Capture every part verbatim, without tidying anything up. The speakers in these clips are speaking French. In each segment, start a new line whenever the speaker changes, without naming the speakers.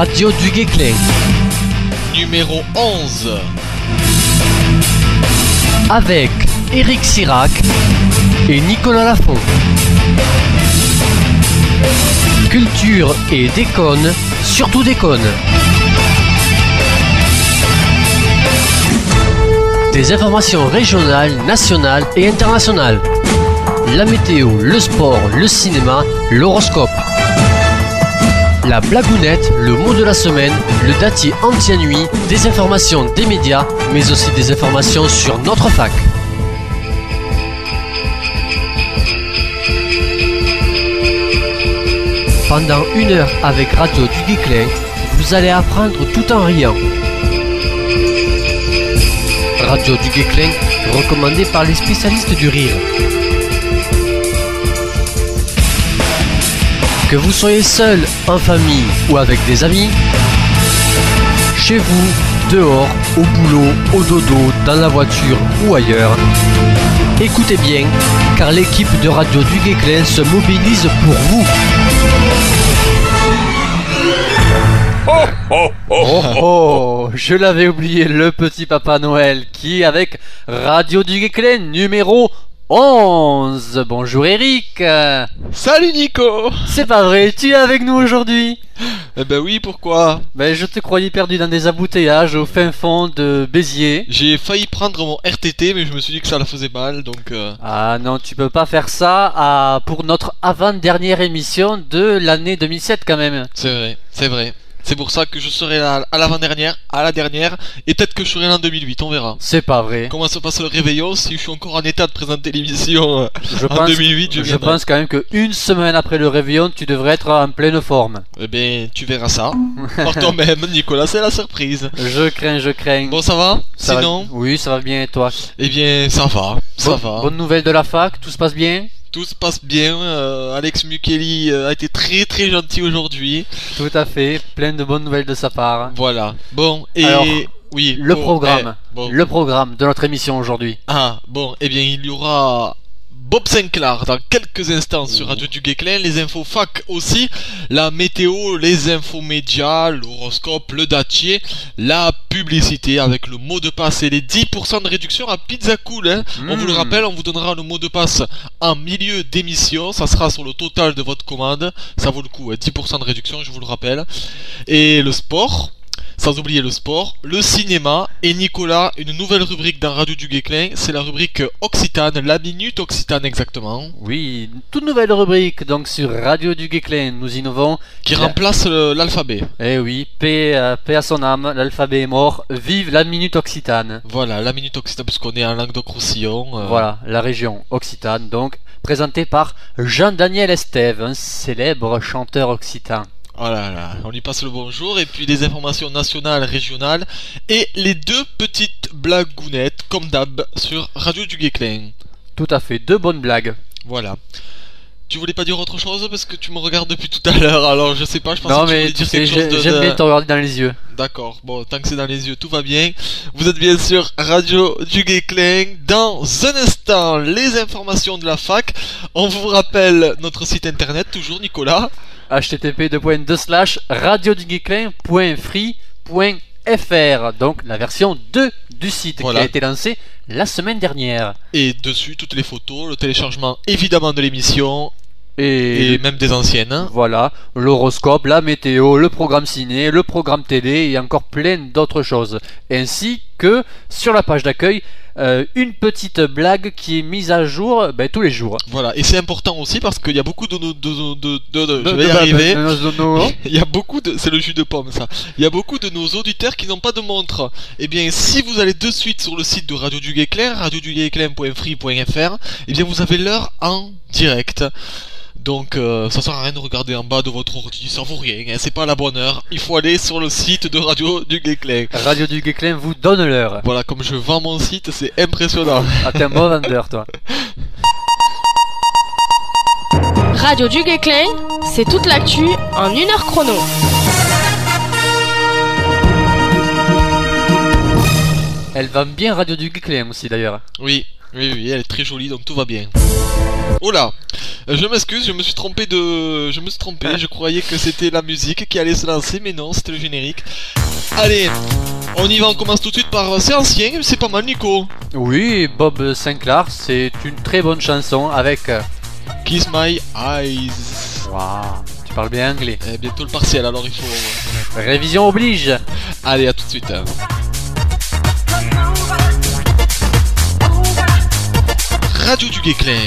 Radio du Guesclin.
Numéro onze.
Avec Éric Sirac et Nicolas Lafont. Culture et déconne, surtout déconne. Des informations régionales, nationales et internationales. La météo, le sport, le cinéma, l'horoscope. La blagounette, le mot de la semaine, le datier anti-nuit, des informations des médias, mais aussi des informations sur notre fac. Pendant une heure avec Radio du Guesclin, vous allez apprendre tout en riant. Radio du Guesclin, recommandée par les spécialistes du rire. Que vous soyez seul, en famille ou avec des amis, chez vous, dehors, au boulot, au dodo, dans la voiture ou ailleurs, écoutez bien, car l'équipe de Radio du Guesclin se mobilise pour vous.
Oh, oh, oh,
Oh oh, je l'avais oublié, le petit Papa Noël qui, avec Radio du Guesclin numéro onze. Bonjour Eric.
Salut Nico.
C'est pas vrai, tu es avec nous aujourd'hui?
Eh ben oui, pourquoi?
Ben je te croyais perdu dans des embouteillages au fin fond de Béziers.
J'ai failli prendre mon R T T, mais je me suis dit que ça la faisait mal, donc... Euh...
Ah non, tu peux pas faire ça à... pour notre avant-dernière émission de l'année deux mille sept quand même.
C'est vrai, c'est vrai. C'est pour ça que je serai là à l'avant-dernière, à la dernière, et peut-être que je serai là en deux mille huit, on verra.
C'est pas vrai.
Comment se passe le réveillon? Si je suis encore en état de présenter l'émission
je
en
pense,
deux mille huit, je,
je pense quand même qu'une semaine après le réveillon, tu devrais être en pleine forme.
Eh ben, tu verras ça. Par toi-même, Nicolas, c'est la surprise.
Je crains, je crains.
Bon, ça va?
Ça
Sinon
va... Oui, ça va bien, et toi?
Eh bien, ça va, ça
Bon,
va.
Bonne nouvelle de la fac, tout se passe bien?
Tout se passe bien, euh, Alex Mukeli euh, a été très très gentil aujourd'hui.
Tout à fait, plein de bonnes nouvelles de sa part.
Voilà. Bon, et...
Alors,
oui,
le
bon,
programme,
eh, bon.
le programme de notre émission aujourd'hui.
Ah, bon, eh bien, il y aura Bob Sinclair dans quelques instants sur Radio du Guesclin, les infos fac aussi, la météo, les infos médias, l'horoscope, le datier, la publicité avec le mot de passe et les dix pour cent de réduction à Pizza Cool. Hein. Mmh. On vous le rappelle, on vous donnera le mot de passe en milieu d'émission, ça sera sur le total de votre commande, ça vaut le coup, hein. dix pour cent de réduction, je vous le rappelle. Et le sport, sans oublier le sport, le cinéma et Nicolas, une nouvelle rubrique dans Radio du Guesclin, c'est la rubrique Occitane, la minute Occitane exactement.
Oui, toute nouvelle rubrique donc sur Radio du Guesclin, nous innovons.
Qui la... remplace le, l'alphabet.
Eh oui, paix, euh, paix à son âme, l'alphabet est mort, vive la minute Occitane.
Voilà, la minute Occitane, puisqu'on est en Languedoc-Roussillon. Euh...
Voilà, la région Occitane, donc présentée par Jean-Daniel Estève, un célèbre chanteur occitan.
Oh là là, on lui passe le bonjour, et puis les informations nationales, régionales, et les deux petites blagounettes, comme d'hab, sur Radio du Guesclin.
Tout à fait, deux bonnes blagues.
Voilà. Tu voulais pas dire autre chose parce que tu me regardes depuis tout à l'heure, alors je sais pas, je pensais
non,
que tu
mais
voulais dire
sais,
quelque chose de...
j'aime bien te regarder dans les yeux.
D'accord, bon, tant que c'est dans les yeux, tout va bien. Vous êtes bien sûr Radio du Guesclin. Dans un instant, les informations de la fac. On vous rappelle notre site internet, toujours Nicolas.
h t t p deux point deux slash radio du guesclin point free point f r, donc la version deux du site, voilà, qui a été lancée la semaine dernière.
Et dessus toutes les photos, le téléchargement évidemment de l'émission
et,
et même des anciennes.
Voilà, l'horoscope, la météo, le programme ciné, le programme télé et encore plein d'autres choses. Ainsi que sur la page d'accueil, Euh, une petite blague qui est mise à jour ben, tous les jours.
Voilà, et c'est important aussi parce qu'il y a beaucoup de nos... De, de, de, de, de, je vais y arriver. Il y a beaucoup de... C'est le jus de pomme ça. Il y a beaucoup de nos auditeurs qui n'ont pas de montre. Eh bien, si vous allez de suite sur le site de Radio du Guesclin, radio du guesclin point free point f r, eh bien vous avez l'heure en direct. Donc euh, ça sert à rien de regarder en bas de votre ordi, ça vaut rien, hein, c'est pas la bonne heure. Il faut aller sur le site de Radio du Guesclin.
Radio du Guesclin vous donne l'heure.
Voilà, comme je vends mon site, c'est impressionnant.
Ah, t'es un bon vendeur, toi.
Radio du Guesclin, c'est toute l'actu en une heure chrono.
Elle va bien Radio du Guesclin aussi d'ailleurs.
Oui, oui, oui, elle est très jolie, donc tout va bien. Oh là, Euh, Je m'excuse, je me suis trompé de... Je me suis trompé, je croyais que c'était la musique qui allait se lancer, mais non, c'était le générique. Allez, on y va, on commence tout de suite par... C'est ancien, mais c'est pas mal, Nico.
Oui, Bob Sinclair, c'est une très bonne chanson avec... euh,
Kiss My Eyes.
Waouh, tu parles bien anglais.
Eh, bientôt le partiel, alors il faut...
Révision oblige.
Allez, à tout de suite. hein. Radio du Guesclin.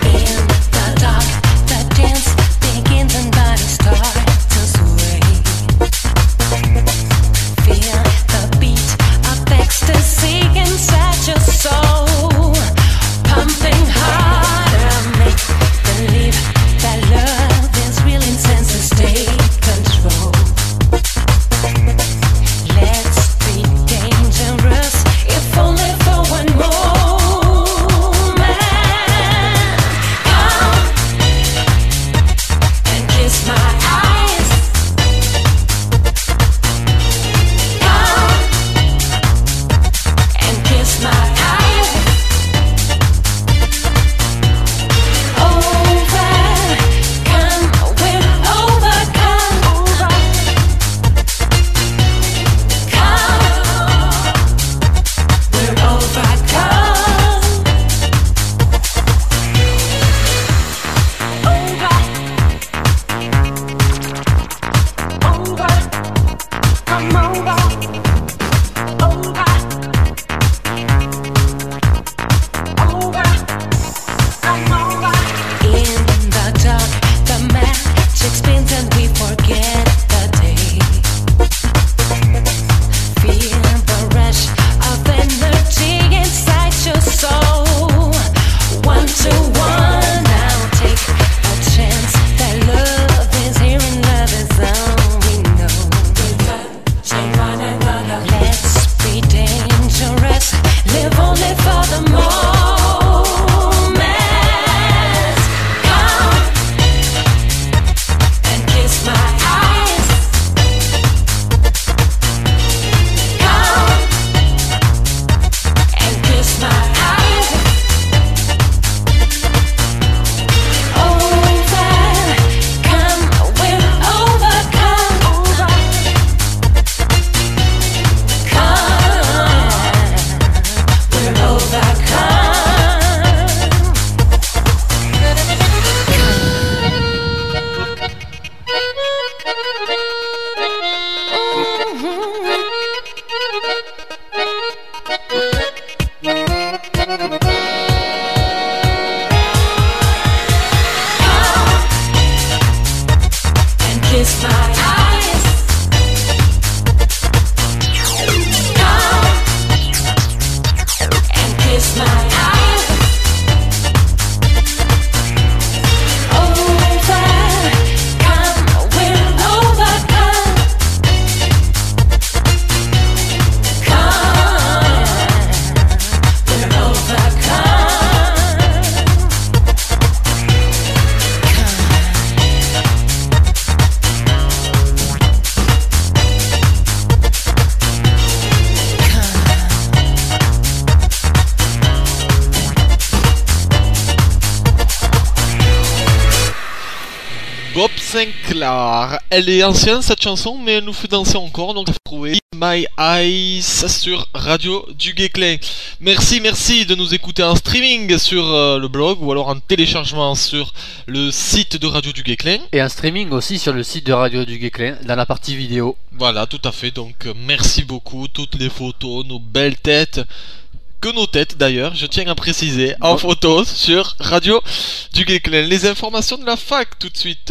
Bob Sinclair. Elle est ancienne cette chanson, mais elle nous fait danser encore, donc vous trouvez My Eyes sur Radio du Guesclin. Merci, merci de nous écouter en streaming sur euh, le blog ou alors en téléchargement sur le site de Radio du Guesclin.
Et un streaming aussi sur le site de Radio du Guesclin, dans la partie vidéo.
Voilà, tout à fait, donc euh, merci beaucoup, toutes les photos, nos belles têtes. Que nos têtes d'ailleurs, je tiens à préciser, en photo sur Radio du Guesclin. Les informations de la fac tout de suite.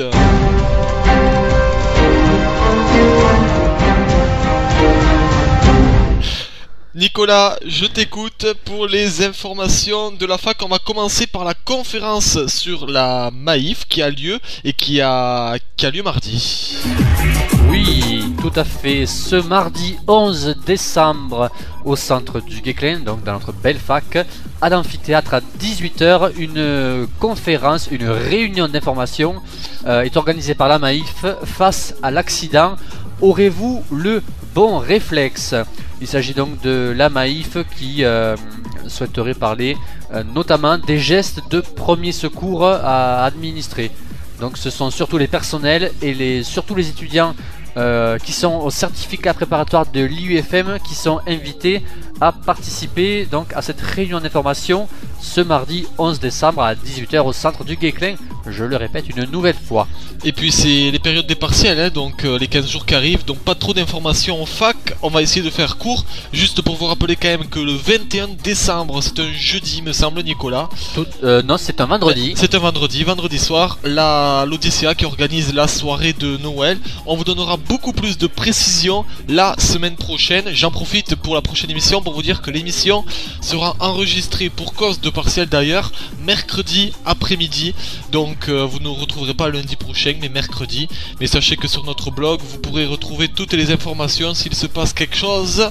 Nicolas, je t'écoute pour les informations de la fac. On va commencer par la conférence sur la Maïf qui a lieu et qui a, qui a lieu mardi.
Oui, tout à fait. Ce mardi onze décembre, au centre du Guesclin, donc dans notre belle fac, à l'amphithéâtre à dix-huit heures, une conférence, une réunion d'information euh, est organisée par la Maïf face à l'accident. Aurez-vous le bon réflexe? Il s'agit donc de la Maïf qui euh, souhaiterait parler euh, notamment des gestes de premier secours à administrer. Donc ce sont surtout les personnels et les, surtout les étudiants euh, qui sont au certificat préparatoire de l'I U F M qui sont invités à participer donc à cette réunion d'information ce mardi onze décembre à dix-huit heures au centre du Guesclin. Je le répète une nouvelle fois.
Et puis c'est les périodes des partiels, hein, donc euh, les quinze jours qui arrivent, donc pas trop d'informations en fac, on va essayer de faire court, juste pour vous rappeler quand même que le vingt et un décembre, c'est un jeudi me semble Nicolas.
Tout, euh, non, c'est un vendredi.
C'est un vendredi, vendredi soir, la l'Odyssea qui organise la soirée de Noël. On vous donnera beaucoup plus de précisions la semaine prochaine. J'en profite pour la prochaine émission pour vous dire que l'émission sera enregistrée pour cause de partiel d'ailleurs, mercredi après-midi, donc euh, vous ne retrouverez pas lundi prochain mais mercredi, mais sachez que sur notre blog vous pourrez retrouver toutes les informations s'il se passe quelque chose.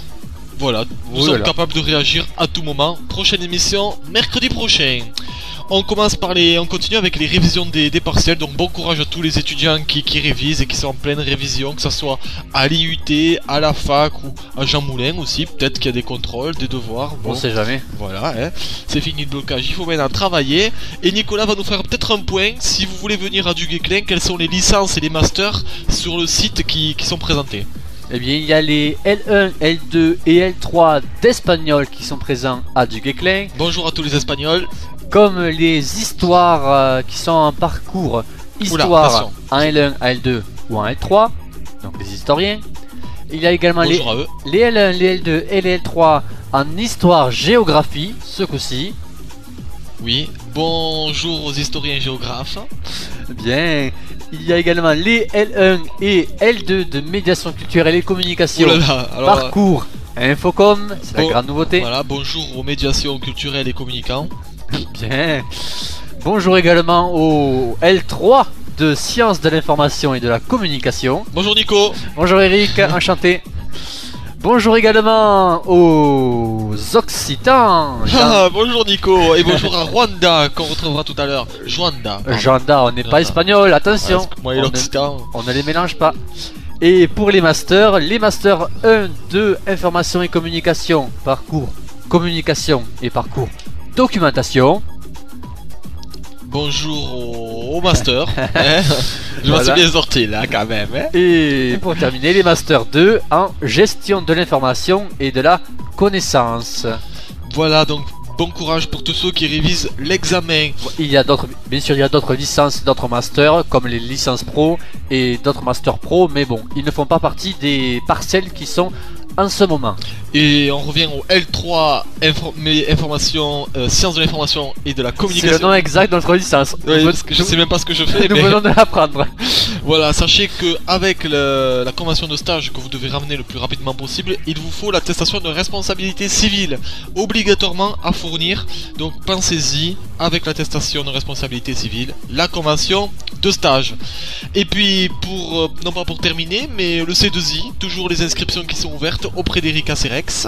Voilà, nous sommes capables de réagir à tout moment. Prochaine émission mercredi prochain. On commence par les, on continue avec les révisions des, des partiels. Donc bon courage à tous les étudiants qui, qui révisent et qui sont en pleine révision, que ce soit à l'I U T, à la fac ou à Jean Moulin aussi. Peut-être qu'il y a des contrôles, des devoirs. Bon,
on sait jamais.
Voilà, hein. C'est fini le blocage. Il faut maintenant travailler. Et Nicolas va nous faire peut-être un point. Si vous voulez venir à du Guesclin, quelles sont les licences et les masters sur le site qui, qui sont présentés?
Eh bien, il y a les L un, L deux et L trois d'espagnol qui sont présents à du Guesclin.
Bonjour à tous les Espagnols.
Comme les histoires euh, qui sont en parcours histoire Oula, en L un, L deux ou en L trois, donc les historiens. Il y a également les, les L un, les L deux et les L trois en histoire géographie, ce coup-ci.
Oui, bonjour aux historiens géographes.
Bien. Il y a également les L un et L deux de médiation culturelle et communication.
Oh là là, alors,
parcours Infocom, c'est bon, la grande nouveauté.
Voilà, bonjour aux médiations culturelles et communicants.
Bien. Bonjour également au L trois de sciences de l'information et de la communication.
Bonjour Nico.
Bonjour Eric, enchanté. Bonjour également aux Occitans.
Ah, bonjour Nico et bonjour à Rwanda qu'on retrouvera tout à l'heure. Joanda.
Joanda, on n'est pas espagnol, attention.
Ouais, moi et l'Occitan.
On ne les mélange pas. Et pour les masters, les masters un, deux, information et communication, parcours communication et parcours documentation.
Bonjour au, au master. Hein. Je voilà. m'en suis bien sorti là quand même. Hein.
Et pour terminer, les masters deux en gestion de l'information et de la connaissance.
Voilà, donc bon courage pour tous ceux qui révisent l'examen.
Il y a d'autres, bien sûr, il y a d'autres licences, d'autres masters, comme les licences pro et d'autres masters pro, mais bon, ils ne font pas partie des parcelles qui sont en ce moment.
Et on revient au L trois, info information, euh, sciences de l'information et de la communication.
C'est le nom exact de notre licence.
Oui, parce que je sais même pas ce que je fais.
Nous
mais...
venons de l'apprendre.
Voilà, sachez que avec le, la convention de stage que vous devez ramener le plus rapidement possible, il vous faut l'attestation de responsabilité civile obligatoirement à fournir. Donc pensez-y, avec l'attestation de responsabilité civile, la convention de stage. Et puis pour, euh, non pas pour terminer, mais le C deux I, toujours les inscriptions qui sont ouvertes auprès d'Erika Cerex.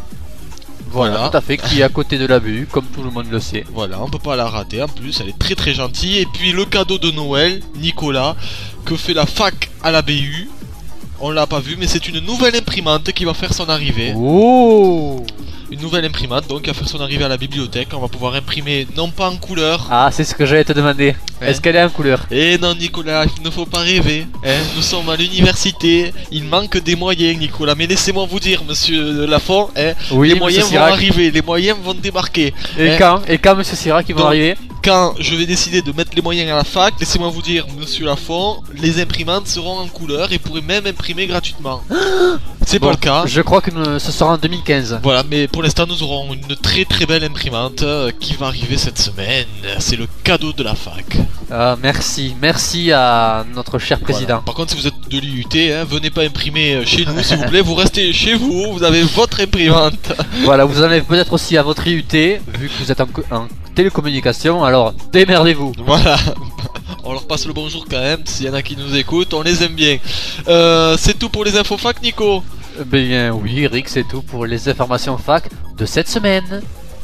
Voilà, voilà, tout à fait, qui est à côté de la B U, comme tout le monde le sait.
Voilà, on peut pas la rater, en plus elle est très très gentille. Et puis le cadeau de Noël, Nicolas, que fait la fac à la B U. On l'a pas vu, mais c'est une nouvelle imprimante qui va faire son arrivée.
Oh!
Une nouvelle imprimante donc qui va faire son arrivée à la bibliothèque. On va pouvoir imprimer non pas en couleur.
Ah, c'est ce que j'allais te demander. Hein? Est-ce qu'elle est en couleur?
Eh non Nicolas, il ne faut pas rêver. Hein? Nous sommes à l'université, il manque des moyens Nicolas. Mais laissez-moi vous dire monsieur Lafont, hein,
oui,
les moyens vont arriver, les moyens vont débarquer.
Et hein? quand Et quand monsieur Sirac ils vont donc, arriver?
Quand je vais décider de mettre les moyens à la fac, laissez-moi vous dire monsieur Lafont, les imprimantes seront en couleur et pourraient même imprimer gratuitement. C'est bon, pas le cas.
Je crois que nous, ce sera en deux mille quinze.
Voilà, mais pour l'instant nous aurons une très très belle imprimante euh, qui va arriver cette semaine. C'est le cadeau de la fac.
Ah, merci, merci à notre cher président.
Voilà. Par contre, si vous êtes de l'I U T, hein, venez pas imprimer chez nous s'il vous plaît. Vous restez chez vous, vous avez votre imprimante.
Voilà, vous en avez peut-être aussi à votre I U T, vu que vous êtes en, en télécommunication. Alors démerdez-vous.
Voilà. On leur passe le bonjour quand même, s'il y en a qui nous écoutent, on les aime bien. Euh, c'est tout pour les infos fac, Nico?
Bien oui, Eric, c'est tout pour les informations fac de cette semaine.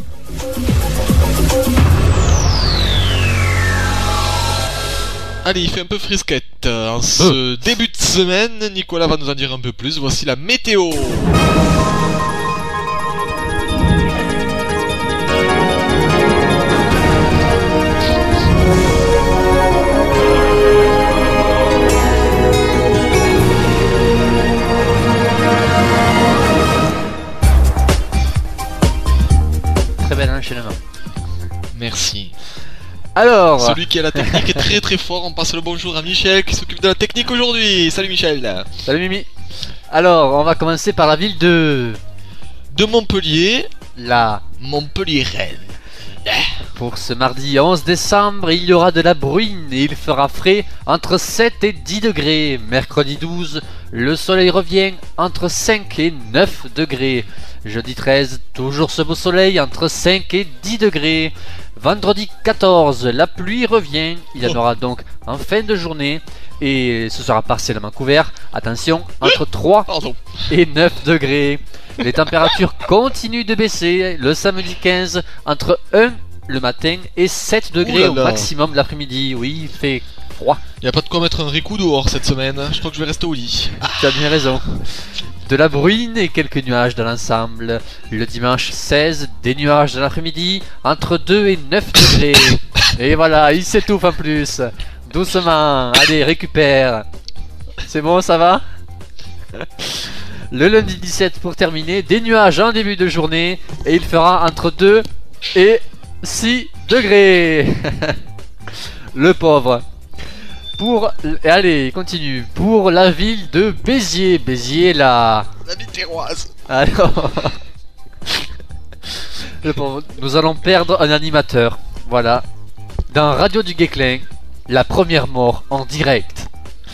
Allez, il fait un peu frisquette. En ce euh. début de semaine, Nicolas va nous en dire un peu plus. Voici la météo. Merci.
Alors,
Celui qui a la technique est très très fort. On passe le bonjour à Michel qui s'occupe de la technique aujourd'hui. Salut Michel.
salut Mimi. Alors, on va commencer par la ville de
De Montpellier,
la.
Montpellier-Rennes.
Pour ce mardi onze décembre, il y aura de la bruine et il fera frais entre sept et dix degrés. Mercredi douze, le soleil revient entre cinq et neuf degrés. Jeudi treize, toujours ce beau soleil entre cinq et dix degrés. Vendredi quatorze, la pluie revient. Il y en aura donc en fin de journée et ce sera partiellement couvert. Attention, entre trois
Pardon.
et neuf degrés. Les températures continuent de baisser. Le samedi quinze, entre un le matin et sept degrés
Ouh là là.
au maximum l'après-midi. Oui, il fait froid.
Y a pas de quoi mettre un ricou dehors cette semaine. Je crois que je vais rester au lit.
Tu as bien raison. De la bruine et quelques nuages dans l'ensemble. Le dimanche seize, des nuages dans l'après-midi, entre deux et neuf degrés. Et voilà, il s'étouffe en plus. Doucement, allez, récupère. C'est bon, ça va? Le lundi dix-sept pour terminer, des nuages en début de journée et il fera entre deux et six degrés. Le pauvre. Pour, allez, continue. Pour la ville de Béziers, Béziers la.
La Biterroise.
Alors, le pauvre. Nous allons perdre un animateur. Voilà. Dans Radio du Guesclin, la première mort en direct.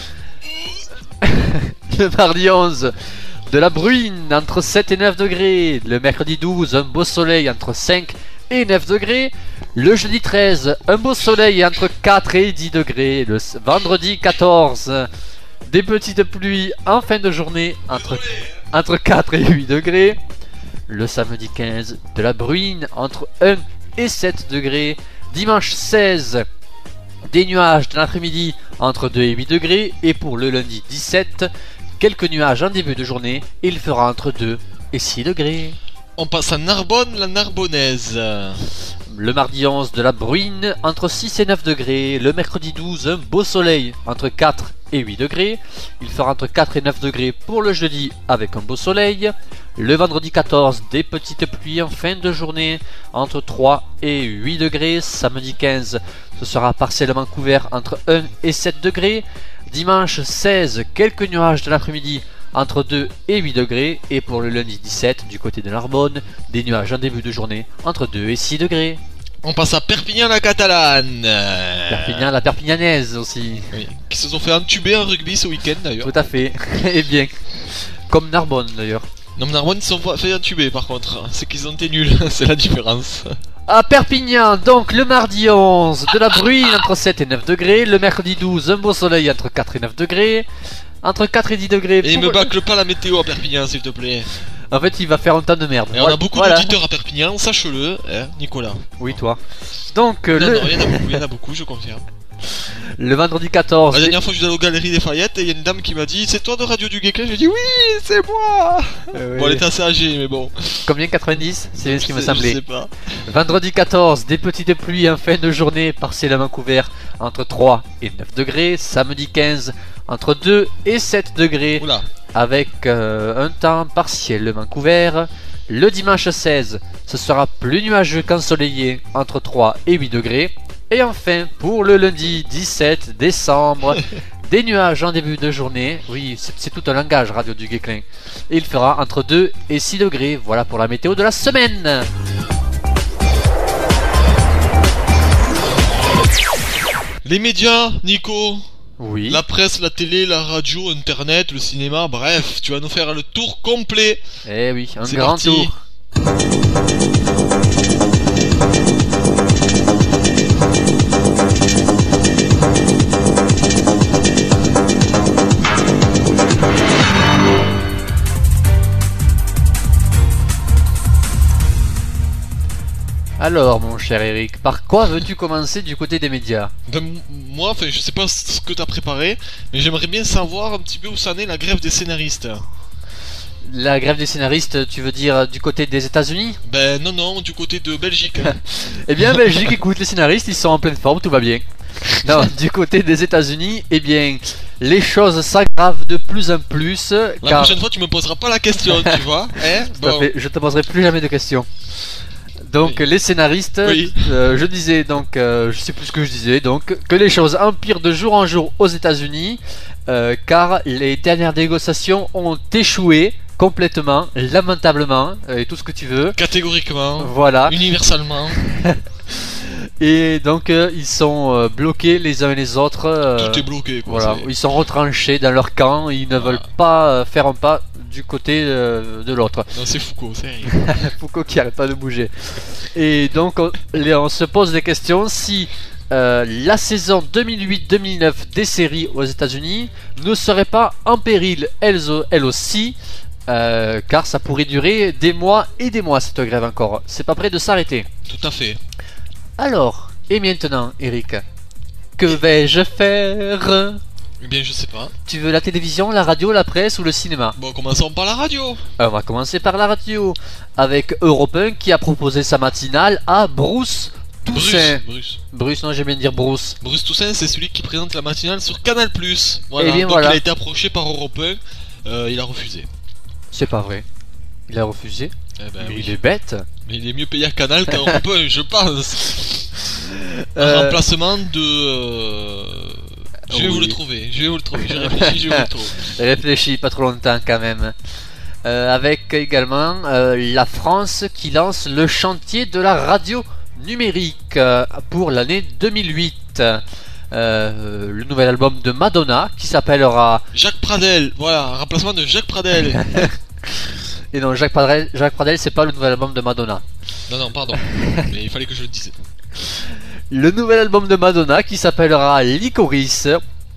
Le mardi onze, de la bruine entre sept et neuf degrés. Le mercredi douze, un beau soleil entre cinq et neuf degrés. Le jeudi treize, un beau soleil entre quatre et dix degrés. Le s- vendredi quatorze, des petites pluies en fin de journée entre, entre quatre et huit degrés. Le samedi quinze, de la bruine entre un et sept degrés. Dimanche seize, des nuages dans l'après-midi entre deux et huit degrés. Et pour le lundi dix-sept, quelques nuages en début de journée. Il fera entre deux et six degrés.
On passe à Narbonne, la Narbonnaise.
Le mardi onze, de la bruine entre six et neuf degrés. Le mercredi douze, un beau soleil entre quatre et huit degrés. Il fera entre quatre et neuf degrés pour le jeudi avec un beau soleil. Le vendredi quatorze, des petites pluies en fin de journée entre trois et huit degrés. Samedi quinze, ce sera partiellement couvert entre un et sept degrés. Dimanche seize, quelques nuages de l'après-midi entre deux et huit degrés. Et pour le lundi dix-sept, du côté de Narbonne, des nuages en début de journée entre deux et six degrés.
On passe à Perpignan, la Catalane.
Perpignan, la Perpignanaise aussi.
Oui, qui se sont fait entuber en rugby ce week-end d'ailleurs.
Tout à fait. Et bien. Comme Narbonne d'ailleurs.
Non, mais Narbonne, ils se sont fait entuber par contre. C'est qu'ils ont été nuls, c'est la différence.
À Perpignan, donc le mardi onze, de la bruine entre sept et neuf degrés. Le mercredi douze, un beau soleil entre quatre et neuf degrés. Entre quatre et dix degrés.
Et
pour-
me bâcle pas la météo à Perpignan, s'il te plaît.
En fait, il va faire un temps de merde.
Et on a beaucoup
Voilà.
d'auditeurs à Perpignan, sache-le, hein, Nicolas.
Oui, toi. Donc, euh,
Non,
le...
non, il y en a beaucoup, il y en a beaucoup, je confirme.
le vendredi quatorze.
La dernière fois, je suis allé aux Galeries des Fayettes et il y a une dame qui m'a dit c'est toi de Radio du Guesclin? J'ai dit oui, c'est moi.
Euh,
Bon, elle était assez âgée, mais bon.
Combien? quatre-vingt-dix? C'est bien ce qui me
Je sais-
semblait.
Je sais pas.
Vendredi quatorze, des petites pluies en fin de journée, partiellement couvert entre trois et neuf degrés. Samedi quinze, entre deux et sept degrés,
Oula.
avec euh, un temps partiellement couvert. Le dimanche seize, ce sera plus nuageux qu'ensoleillé, entre trois et huit degrés. Et enfin, pour le lundi dix-sept décembre, des nuages en début de journée. Oui, c'est c'est tout un langage, Radio du Guesclin. Et il fera entre deux et six degrés. Voilà pour la météo de la semaine.
Les médias, Nico.
Oui.
La presse, la télé, la radio, internet, le cinéma, bref, tu vas nous faire le tour complet.
Eh oui, un
C'est
grand
parti.
tour. Alors, mon cher Eric, par quoi veux-tu commencer du côté des médias?
Ben, m- moi, enfin, je sais pas ce que t'as préparé, mais j'aimerais bien savoir un petit peu où ça en est la grève des scénaristes.
La grève des scénaristes, tu veux dire du côté des États-Unis?
Ben non, non, du côté de Belgique.
Eh bien, Belgique, écoute, les scénaristes, ils sont en pleine forme, tout va bien. Non, du côté des États-Unis, eh bien, les choses s'aggravent de plus en plus.
La
car...
prochaine fois, tu me poseras pas la question, tu vois. Hein
Tout à
Bon.
fait, je te poserai plus jamais de questions. Donc
Oui.
les scénaristes,
Oui.
euh, je disais donc, euh, je sais plus ce que je disais, donc que les choses empirent de jour en jour aux États-Unis, euh, car les dernières négociations ont échoué complètement, lamentablement, euh, et tout ce que tu veux.
Catégoriquement,
Voilà.
universellement,
Et donc euh, ils sont euh, bloqués les uns et les autres. euh,
tout est bloqué. Quoi,
Voilà,
c'est-
ils sont retranchés dans leur camp, ils ne veulent pas euh, faire un pas du côté euh, de l'autre.
Non, c'est Foucault, c'est rien.
Foucault qui arrête pas de bouger. Et donc on, les- on se pose des questions si euh, la saison deux mille huit deux mille neuf des séries aux États-Unis ne serait pas en péril elle, elle aussi, euh, car ça pourrait durer des mois et des mois cette grève encore. C'est pas près de s'arrêter.
Tout à fait.
Alors, et maintenant, Eric, que vais-je faire?
Eh bien, je sais pas.
Tu veux la télévision, la radio, la presse ou le cinéma?
Bon, commençons par la radio.
On va commencer par la radio, avec Europe un qui a proposé sa matinale à Bruce Toussaint.
Bruce, Bruce.
Bruce, non, j'aime bien dire Bruce.
Bruce Toussaint, c'est celui qui présente la matinale sur Canal plus. Voilà.
Eh bien,
Donc
voilà.
il a été approché par Europe un, euh, il a refusé.
C'est pas vrai. Il a refusé.
Eh ben,
Mais
oui.
il est bête.
Mais il est mieux payé à Canal qu'à Europe un, je pense. Un
Euh,
remplacement de. euh, Je vais
oui.
vous le trouver, je vais vous le trouver, j'ai réfléchi, je vais vous le trouver.
Réfléchis pas trop longtemps quand même. Euh, avec également euh, la France qui lance le chantier de la radio numérique euh, pour l'année deux mille huit. Euh, le nouvel album de Madonna qui s'appellera...
Jacques Pradel, voilà, un remplacement de Jacques Pradel.
Et non, Jacques Pradel, Jacques Pradel c'est pas le nouvel album de Madonna.
Non, non, pardon, mais il fallait que je le dise.
Le nouvel album de Madonna qui s'appellera Licorice.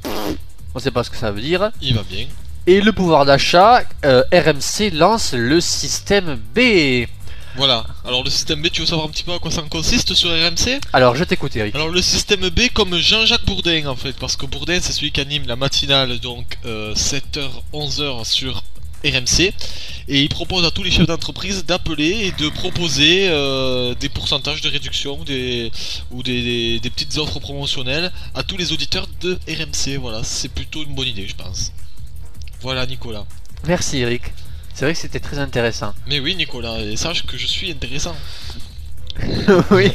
On sait pas ce que ça veut dire.
Il va bien.
Et le pouvoir d'achat, euh, R M C lance le système B.
Voilà, alors le système B, tu veux savoir un petit peu à quoi ça consiste sur R M C?
Alors je t'écoute Eric.
Alors le système B comme Jean-Jacques Bourdin en fait, parce que Bourdin c'est celui qui anime la matinale, donc euh, sept heures onze heures sur R M C, et il propose à tous les chefs d'entreprise d'appeler et de proposer euh, des pourcentages de réduction des, ou des, des, des petites offres promotionnelles à tous les auditeurs de R M C. Voilà, c'est plutôt une bonne idée je pense. Voilà Nicolas.
Merci Eric. C'est vrai que c'était très intéressant.
Mais oui Nicolas, et sache que je suis intéressant.
Oui.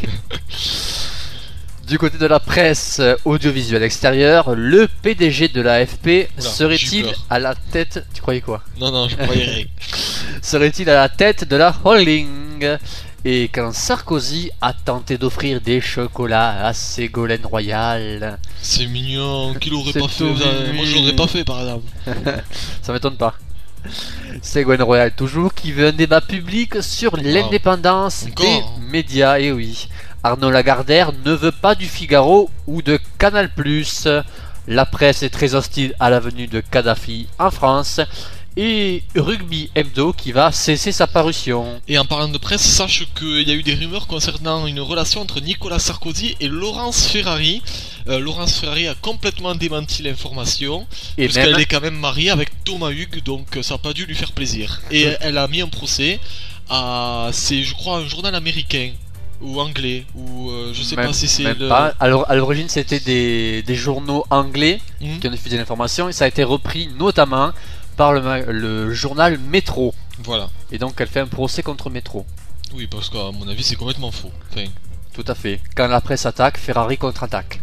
Du côté de la presse audiovisuelle extérieure, le P D G de l'A F P
Oula,
serait-il
j'ai peur.
à la tête... Tu croyais quoi?
Non non, je croyais rien.
Serait-il à la tête de la holding? Et quand Sarkozy a tenté d'offrir des chocolats à Ségolène Royal,
C'est mignon, qui l'aurait
C'est
pas fait
tout
ça, moi je
mignon.
l'aurais pas fait par exemple.
ça m'étonne pas. Ségolène Royal toujours qui veut un débat public sur l'indépendance
Encore,
des
hein.
médias. Et oui, Arnaud Lagardère ne veut pas du Figaro ou de Canal plus. La presse est très hostile à la venue de Kadhafi en France. Et Rugby Hebdo qui va cesser sa parution.
Et en parlant de presse, sache qu'il y a eu des rumeurs concernant une relation entre Nicolas Sarkozy et Laurence Ferrari. Euh, Laurence Ferrari a complètement démenti l'information,
Et
puisqu'elle
même,
est quand même mariée avec Thomas Hugues, donc euh, ça n'a pas dû lui faire plaisir. Et elle a mis un procès à, c'est je crois un journal américain, ou anglais, ou euh, je sais
même-
pas si c'est
même
le...
pas. Alors, à l'origine, c'était des, des journaux anglais
Hmm,
qui ont diffusé l'information et ça a été repris notamment par le, ma- le journal Métro.
Voilà.
Et donc, elle fait un procès contre Métro.
Oui, parce qu'à mon avis c'est complètement faux. Enfin,
Tout à fait. Quand la presse attaque, Ferrari contre-attaque.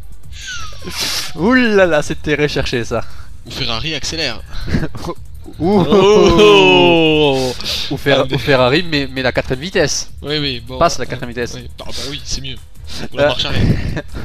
Ouh là là, c'était recherché ça.
ou Ferrari accélère.
Ouh,
Oh
ou, Fer- ou Ferrari, mais, mais la quatrième vitesse.
Oui, oui, bon.
Passe la quatrième vitesse.
Oui, bah, bah oui, c'est mieux. Ou la
Euh,
marche arrière.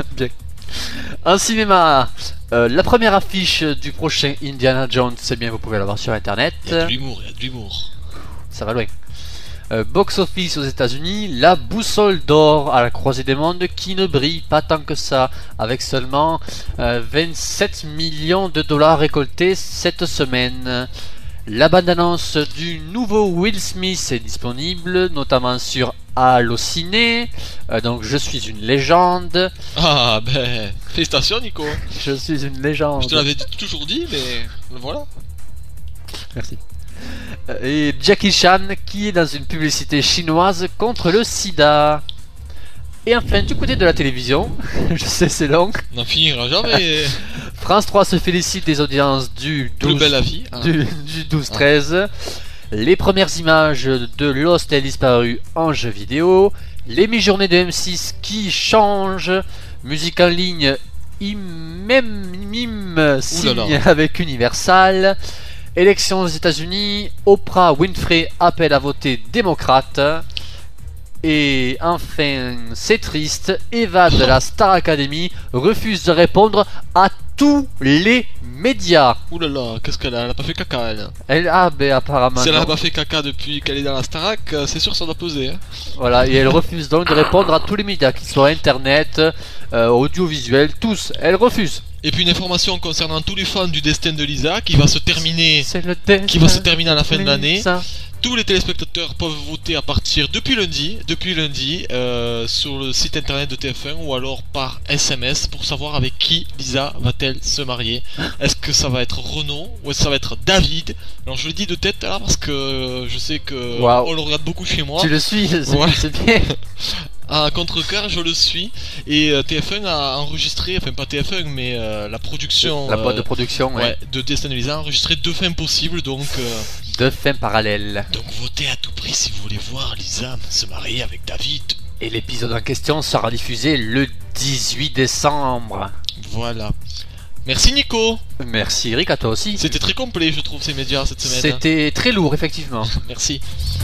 En cinéma, euh, la première affiche du prochain Indiana Jones, c'est bien, vous pouvez la voir sur internet.
Il y a de l'humour, il y a de l'humour.
Ça va loin. Euh, box office aux États-Unis, la boussole d'or à la croisée des mondes qui ne brille pas tant que ça, avec seulement euh, vingt-sept millions de dollars récoltés cette semaine. La bande-annonce du nouveau Will Smith est disponible, notamment sur Allociné. Euh, donc je suis une légende.
Ah, ben, félicitations Nico.
Je suis une légende.
Je te l'avais dit- toujours dit, mais voilà.
Merci. Euh, Et Jackie Chan qui est dans une publicité chinoise contre le sida. Et enfin, du côté de la télévision, je sais c'est long,
On n'en finira jamais.
France trois se félicite des audiences du
Plus
douze
belle la vie. hein.
du, du douze treize. les premières images de Lost et Disparu en jeu vidéo, les mi-journées de M six qui changent, musique en ligne, même mime signe avec Universal, élections aux États-Unis, Oprah Winfrey appelle à voter démocrate. Et enfin, c'est triste, Eva de la Star Academy refuse de répondre à tous les médias.
Ouh là là, qu'est-ce qu'elle a? Elle a pas fait caca, elle.
Elle, ah ben apparemment
Si elle
non.
a pas fait caca depuis qu'elle est dans la Starac, c'est sûr ça doit peser. Hein.
Voilà, et elle refuse donc de répondre à tous les médias, qu'ils soient internet, euh, audiovisuel, tous, elle refuse.
Et puis une information concernant tous les fans du destin de Lisa qui va se terminer,
C'est le destin
qui va se terminer à la fin de l'année.
Lisa.
Tous les téléspectateurs peuvent voter à partir depuis lundi, depuis lundi, euh, sur le site internet de T F un ou alors par S M S pour savoir avec qui Lisa va-t-elle se marier. Est-ce que ça va être Renaud ou est-ce que ça va être David? Alors je le dis de tête là parce que je sais que
Wow.
on le regarde beaucoup chez moi.
Tu le suis, c'est
Ouais.
c'est bien.
À contre-cœur, je le suis. Et euh, T F un a enregistré, enfin pas T F un, mais euh, la production
La boîte
euh,
de production, ouais.
ouais, de Destin de Lisa a enregistré deux fins possibles, donc euh,
Deux fins parallèles.
donc votez à tout prix si vous voulez voir Lisa se marier avec David.
Et l'épisode en question sera diffusé le dix-huit décembre.
Voilà. Merci Nico.
Merci Eric, à toi aussi.
C'était très complet, je trouve, ces médias cette semaine.
C'était très lourd, effectivement.
Merci.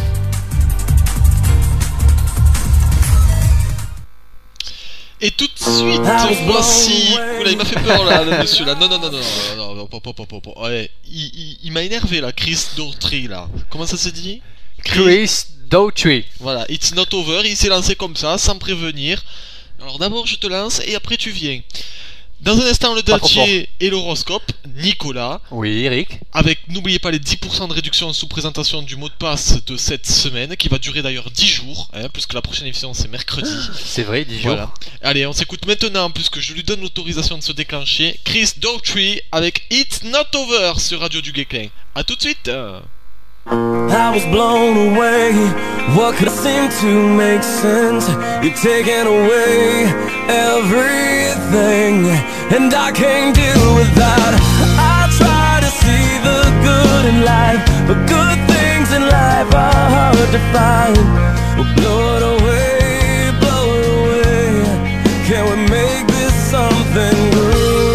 Et tout de suite, voici. Oula, il m'a fait peur là, le monsieur là. Non, non, non, non, non, non, non, pop, pop, pop, pop. Ouais, il, il, il m'a énervé là, Chris Daughtry là. Comment ça se dit?
Chris Daughtry.
Voilà, it's not over. Il s'est lancé comme ça, sans prévenir. Alors d'abord, je te lance et après tu viens. Dans un instant, le
Pas trop
datier et l'horoscope. Nicolas.
Oui, Eric.
Avec, n'oubliez pas, les dix pour cent de réduction sous présentation du mot de passe de cette semaine, qui va durer d'ailleurs dix jours, hein, puisque la prochaine émission c'est mercredi.
C'est vrai, dix jours.
Voilà. Allez, on s'écoute maintenant, puisque je lui donne l'autorisation de se déclencher. Chris Daughtry avec It's Not Over sur Radio du Guesclin. A tout de suite.
I was blown away. What could seem to make sense? You're taking away everything, and I can't deal with that. I try to see the good in life, but good things in life are hard to find. We'll blow it away, blow it away. Can we make this something good?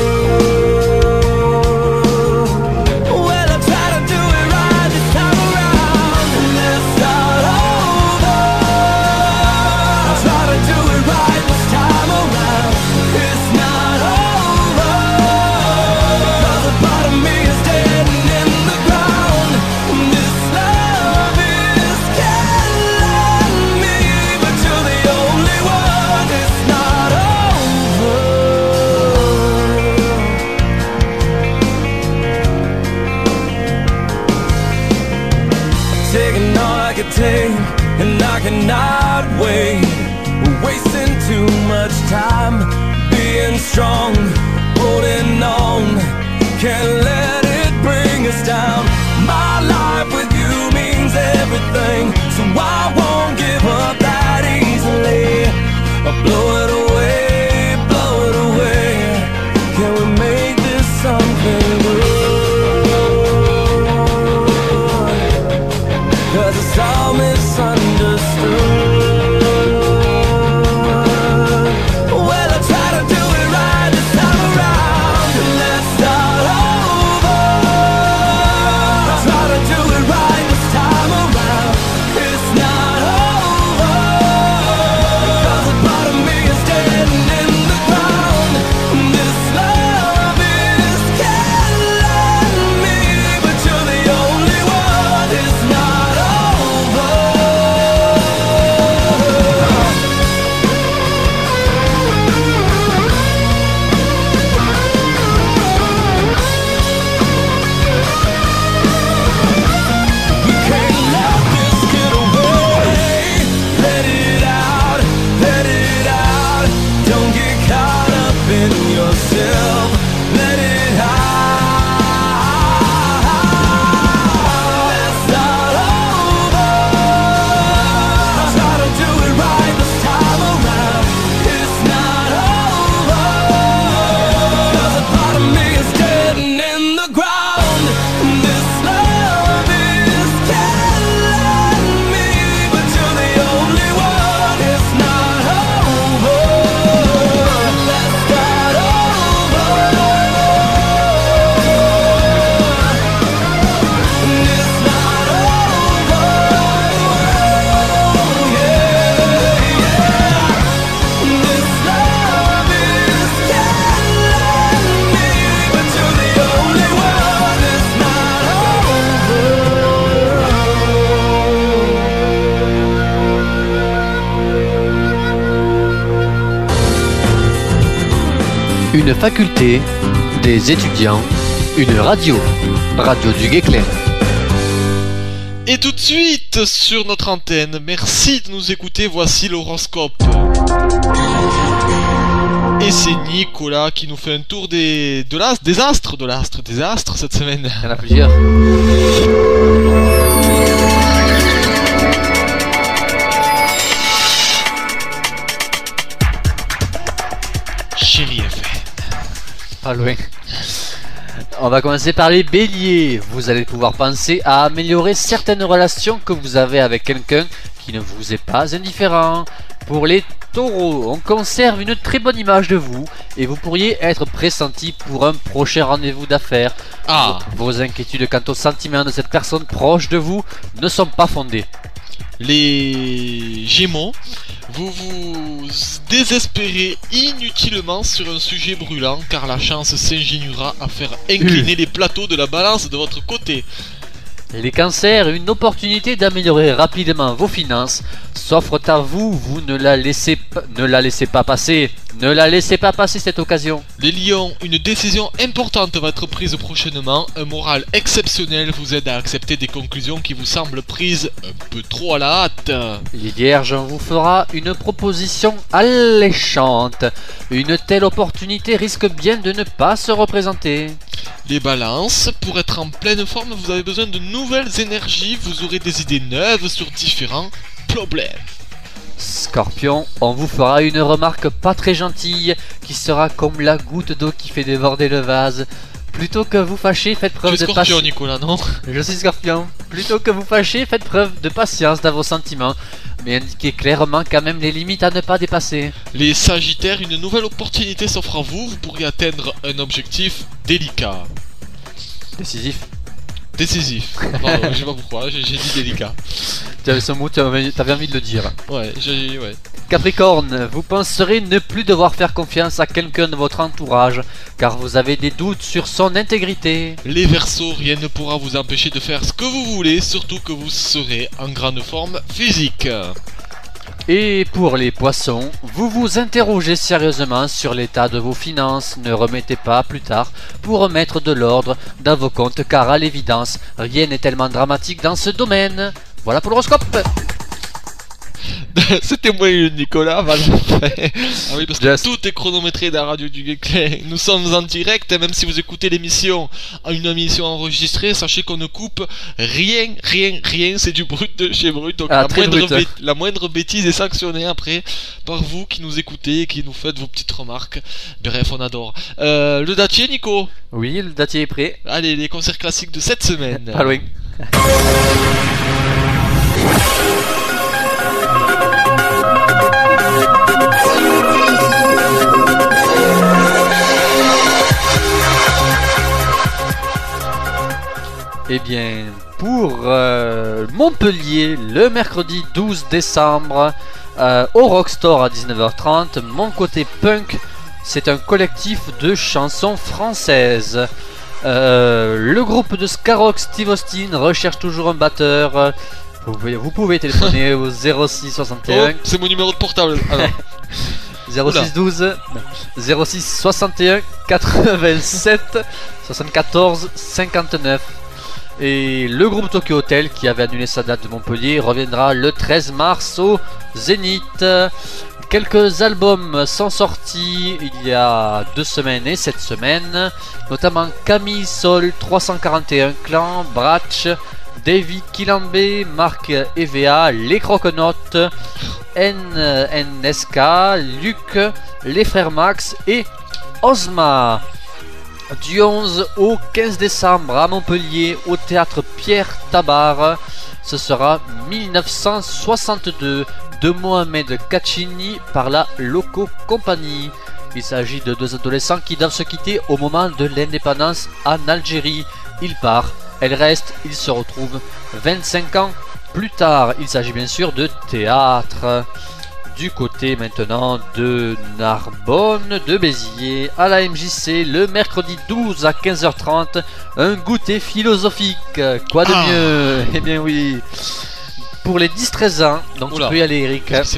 And I cannot wait. We're wasting too much time being strong, holding on. Can't let it bring us down. My life with you means everything, so I won't give up that easily. I'll blow it away, blow it away. Can we make this something good? Cause it's all misunderstood. Well, I try to do it right this time around. Let's start over.
Une faculté, des étudiants, une radio. Radio du Guesclin.
Et tout de suite sur notre antenne, merci de nous écouter, voici l'horoscope. Et c'est Nicolas qui nous fait un tour des, de l'astre, des astres, de l'astre, des astres cette semaine.
Il y en a plusieurs.
Chérie F M.
Pas loin. On va commencer par les béliers. Vous allez pouvoir penser à améliorer certaines relations que vous avez avec quelqu'un qui ne vous est pas indifférent. Pour les taureaux, on conserve une très bonne image de vous et vous pourriez être pressenti pour un prochain rendez-vous d'affaires.
Ah.
Vos inquiétudes quant aux sentiments de cette personne proche de vous ne sont pas fondées.
Les Gémeaux, vous vous désespérez inutilement sur un sujet brûlant car la chance s'ingéniera à faire incliner les plateaux de la balance de votre côté.
Les cancers, une opportunité d'améliorer rapidement vos finances s'offre à vous, vous ne la laissez pas, ne la laissez pas passer, ne la laissez pas passer cette occasion.
Les lions, une décision importante va être prise prochainement, un moral exceptionnel vous aide à accepter des conclusions qui vous semblent prises un peu trop à la hâte.
Les vierges, on vous fera une proposition alléchante, une telle opportunité risque bien de ne pas se représenter.
Les balances, pour être en pleine forme, vous avez besoin de nouvelles énergies, vous aurez des idées neuves sur différents problèmes.
Scorpion, on vous fera une remarque pas très gentille qui sera comme la goutte d'eau qui fait déborder le vase. Plutôt que vous fâcher, faites preuve
Tu es
de
Scorpion,
patience.
Nicolas, non?
Je suis Scorpion. Plutôt que vous fâcher, faites preuve de patience dans vos sentiments, mais indiquez clairement quand même les limites à ne pas dépasser.
Les Sagittaires, une nouvelle opportunité s'offre à vous, vous pourriez atteindre un objectif délicat.
Décisif.
Décisif. Ah, pardon, je sais pas pourquoi, j'ai, j'ai dit délicat.
Tu avais ce mot, tu avais, tu avais envie de le dire.
Ouais, j'ai, ouais.
Capricorne, vous penserez ne plus devoir faire confiance à quelqu'un de votre entourage, car vous avez des doutes sur son intégrité.
Les Verseaux, rien ne pourra vous empêcher de faire ce que vous voulez, surtout que vous serez en grande forme physique.
Et pour les poissons, vous vous interrogez sérieusement sur l'état de vos finances, ne remettez pas plus tard pour remettre de l'ordre dans vos comptes, car à l'évidence, rien n'est tellement dramatique dans ce domaine. Voilà pour l'horoscope.
C'était moi et Nicolas, voilà. Ah oui, parce que
Just.
tout est chronométré dans la radio du Guesclin. Nous sommes en direct, même si vous écoutez l'émission, une émission enregistrée, sachez qu'on ne coupe rien, rien, rien, c'est du brut de chez brut. Donc
Ah,
la,
très
moindre
brut.
bê- la moindre bêtise est sanctionnée après par vous qui nous écoutez, qui nous faites vos petites remarques. Bref, on adore. Euh, le datier, Nico.
Oui, le datier est prêt.
Allez, les concerts classiques de cette semaine.
Pas loin. Eh bien, pour euh, Montpellier, le mercredi douze décembre, euh, au Rockstore à dix-neuf heures trente, Mon Côté Punk, c'est un collectif de chansons françaises. Euh, le groupe de Skyrock Steve Austin recherche toujours un batteur. Vous pouvez, vous pouvez téléphoner au zéro six soixante et
Oh,
un
c'est mon numéro de portable. Alors,
zéro six douze zéro six soixante et un quatre-vingt-sept soixante-quatorze cinquante-neuf. Et le groupe Tokyo Hotel, qui avait annulé sa date de Montpellier, reviendra le treize mars au Zénith. Quelques albums sont sortis il y a deux semaines et cette semaine, notamment Camille Sol, trois cent quarante et un Clan, Bratch, David Kilambé, Marc E V A, Les Croquenottes, N N S K, Luc, Les Frères Max et Ozma. Du onze au quinze décembre à Montpellier, au théâtre Pierre Tabar, ce sera mille neuf cent soixante-deux de Mohamed Kachini par la Loco Company. Il s'agit de deux adolescents qui doivent se quitter au moment de l'indépendance en Algérie. Il part, elle reste, ils se retrouvent vingt-cinq ans plus tard. Il s'agit bien sûr de théâtre. Du côté maintenant de Narbonne, de Béziers, à la M J C, le mercredi douze à quinze heures trente, un goûter philosophique. Quoi de
Ah.
mieux? Eh bien oui. Pour les dix treize ans, donc
Oula.
tu peux y aller Eric.
qu'est-ce qui s'est passé?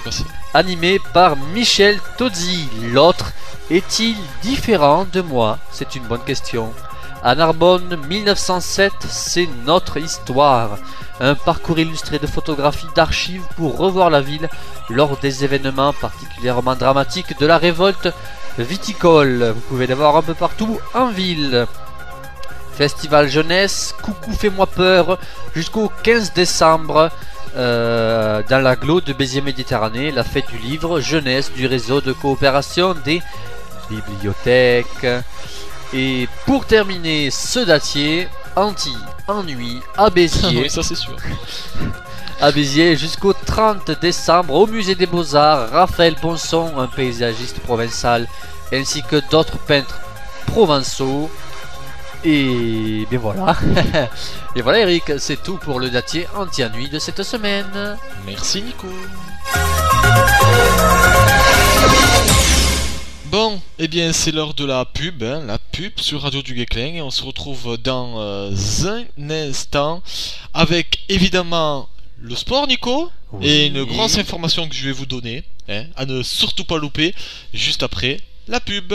animé par Michel Tozzi. L'autre est-il différent de moi? C'est une bonne question. À Narbonne, mille neuf cent sept, c'est notre histoire. Un parcours illustré de photographies d'archives pour revoir la ville lors des événements particulièrement dramatiques de la révolte viticole. Vous pouvez les voir un peu partout en ville. Festival jeunesse, Coucou fais-moi peur, jusqu'au quinze décembre euh, dans l'agglo de Béziers-Méditerranée, la fête du livre jeunesse du réseau de coopération des bibliothèques. Et pour terminer ce datier, anti-ennui à Béziers.
Oui, ça c'est sûr.
À Béziers jusqu'au trente décembre au musée des Beaux-Arts, Raphaël Ponson, un paysagiste provençal, ainsi que d'autres peintres provençaux. Et bien voilà. Et voilà Eric, c'est tout pour le datier anti-ennui de cette semaine.
Merci Nico. Bon, eh bien c'est l'heure de la pub, hein, la pub sur Radio du Guesclin, et on se retrouve dans euh, un instant avec évidemment le sport Nico,
oui.
Et une grosse information que je vais vous donner, hein, à ne surtout pas louper, juste après la pub.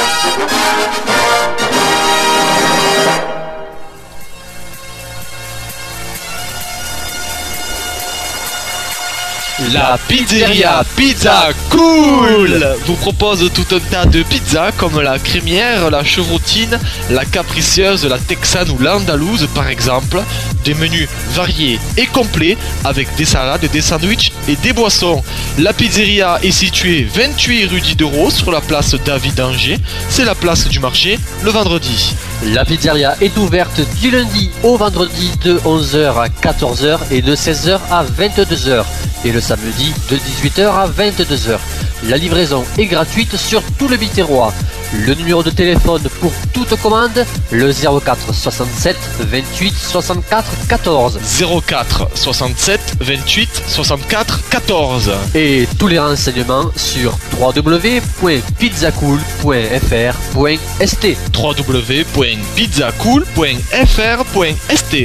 La pizzeria Pizza Cool vous propose tout un tas de pizzas comme la crémière, la chevrotine, la capricieuse, la texane ou l'andalouse par exemple. Des menus variés et complets avec des salades, des sandwichs et des boissons. La pizzeria est située vingt-huit rue Diderot sur la place David d'Angers. C'est la place du marché le vendredi.
La pizzeria est ouverte du lundi au vendredi de onze heures à quatorze heures et de seize heures à vingt-deux heures. Et le samedi de dix-huit heures à vingt-deux heures. La livraison est gratuite sur tout le Biterrois. Le numéro de téléphone pour toute commande, le zéro quatre soixante-sept vingt-huit soixante-quatre quatorze.
zéro quatre soixante-sept vingt-huit soixante-quatre quatorze.
Et tous les renseignements sur w w w point pizzacool point f r point s t.
w w w point pizzacool point f r point s t.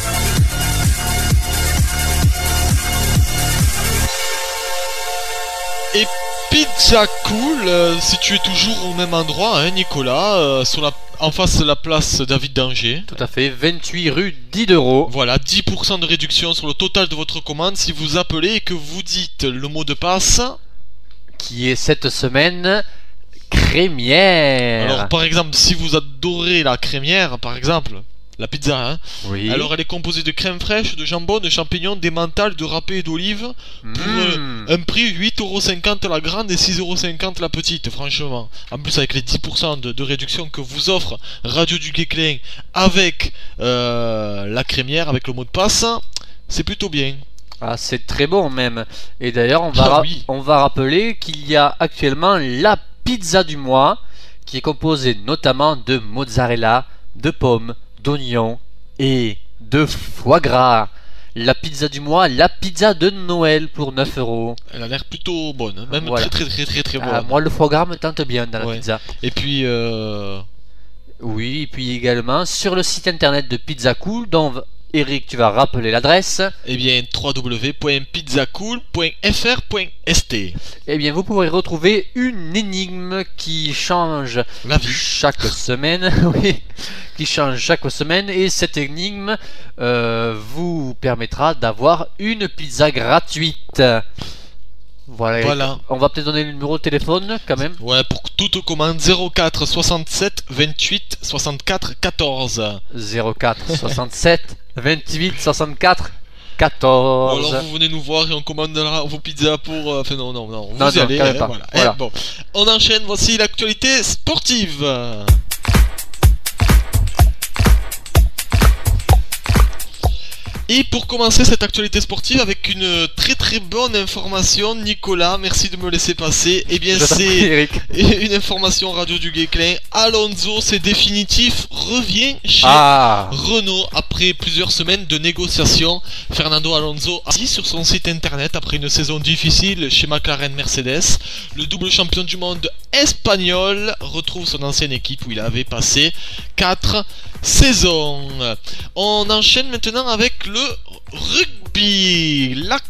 Et Pizza Cool, euh, situé toujours au même endroit, hein, Nicolas, euh, sur la, en face de la place David d'Angers.
Tout à fait, vingt-huit rue Diderot.
Voilà, dix pour cent de réduction sur le total de votre commande si vous appelez et que vous dites le mot de passe.
Qui est cette semaine crémière.
Alors par exemple, si vous adorez la crémière, par exemple, la pizza, hein.
Oui.
Alors elle est composée de crème fraîche, de jambon, de champignons, d'emmental, de râpé et d'olive. Pour
Mmh.
euh, un prix huit euros cinquante la grande et six euros cinquante la petite, franchement. En plus avec les dix pour cent de, de réduction que vous offre Radio du Guesclin avec euh, la crémière, avec le mot de passe, c'est plutôt bien.
Ah, c'est très bon même. Et d'ailleurs, on va,
Ah
ra-
oui.
on va rappeler qu'il y a actuellement la pizza du mois, qui est composée notamment de mozzarella, de pommes, d'oignons et de foie gras. La pizza du mois, la pizza de Noël pour neuf euros.
Elle a l'air plutôt bonne, même
Voilà.
très très très très très bonne.
Ah, moi, le foie gras me tente bien dans la
Ouais.
pizza.
Et puis euh...
Oui, et puis également sur le site internet de Pizza Cool, dont Eric, tu vas rappeler l'adresse.
eh bien w w w point pizzacool point f r point s t.
Eh bien, vous pourrez retrouver une énigme qui change
La vie.
chaque semaine. Oui, qui change chaque semaine. Et cette énigme euh, vous permettra d'avoir une pizza gratuite. Voilà.
Voilà.
On va peut-être donner le numéro de téléphone quand même.
Ouais, pour toute commande zéro quatre soixante-sept vingt-huit soixante-quatre quatorze.
zéro quatre soixante-sept vingt-huit soixante-quatre
Ou
quatorze.
alors vous venez nous voir et on commandera vos pizzas pour... euh, Enfin non, non, non, vous
Non,
y
non,
allez.
quand même
hein,
pas.
voilà.
Voilà.
Eh, bon. On enchaîne, voici l'actualité sportive. Et pour commencer cette actualité sportive avec une très très bonne information, Nicolas, merci de me laisser passer. Eh bien
Je t'en prie,
c'est
Eric.
une information Radio du Guesclin. Alonso, c'est définitif, revient chez
Ah,
Renault après plusieurs semaines de négociations. Fernando Alonso a dit sur son site internet après une saison difficile chez McLaren Mercedes. Le double champion du monde espagnol retrouve son ancienne équipe où il avait passé quatre saisons. On enchaîne maintenant avec le rugby. La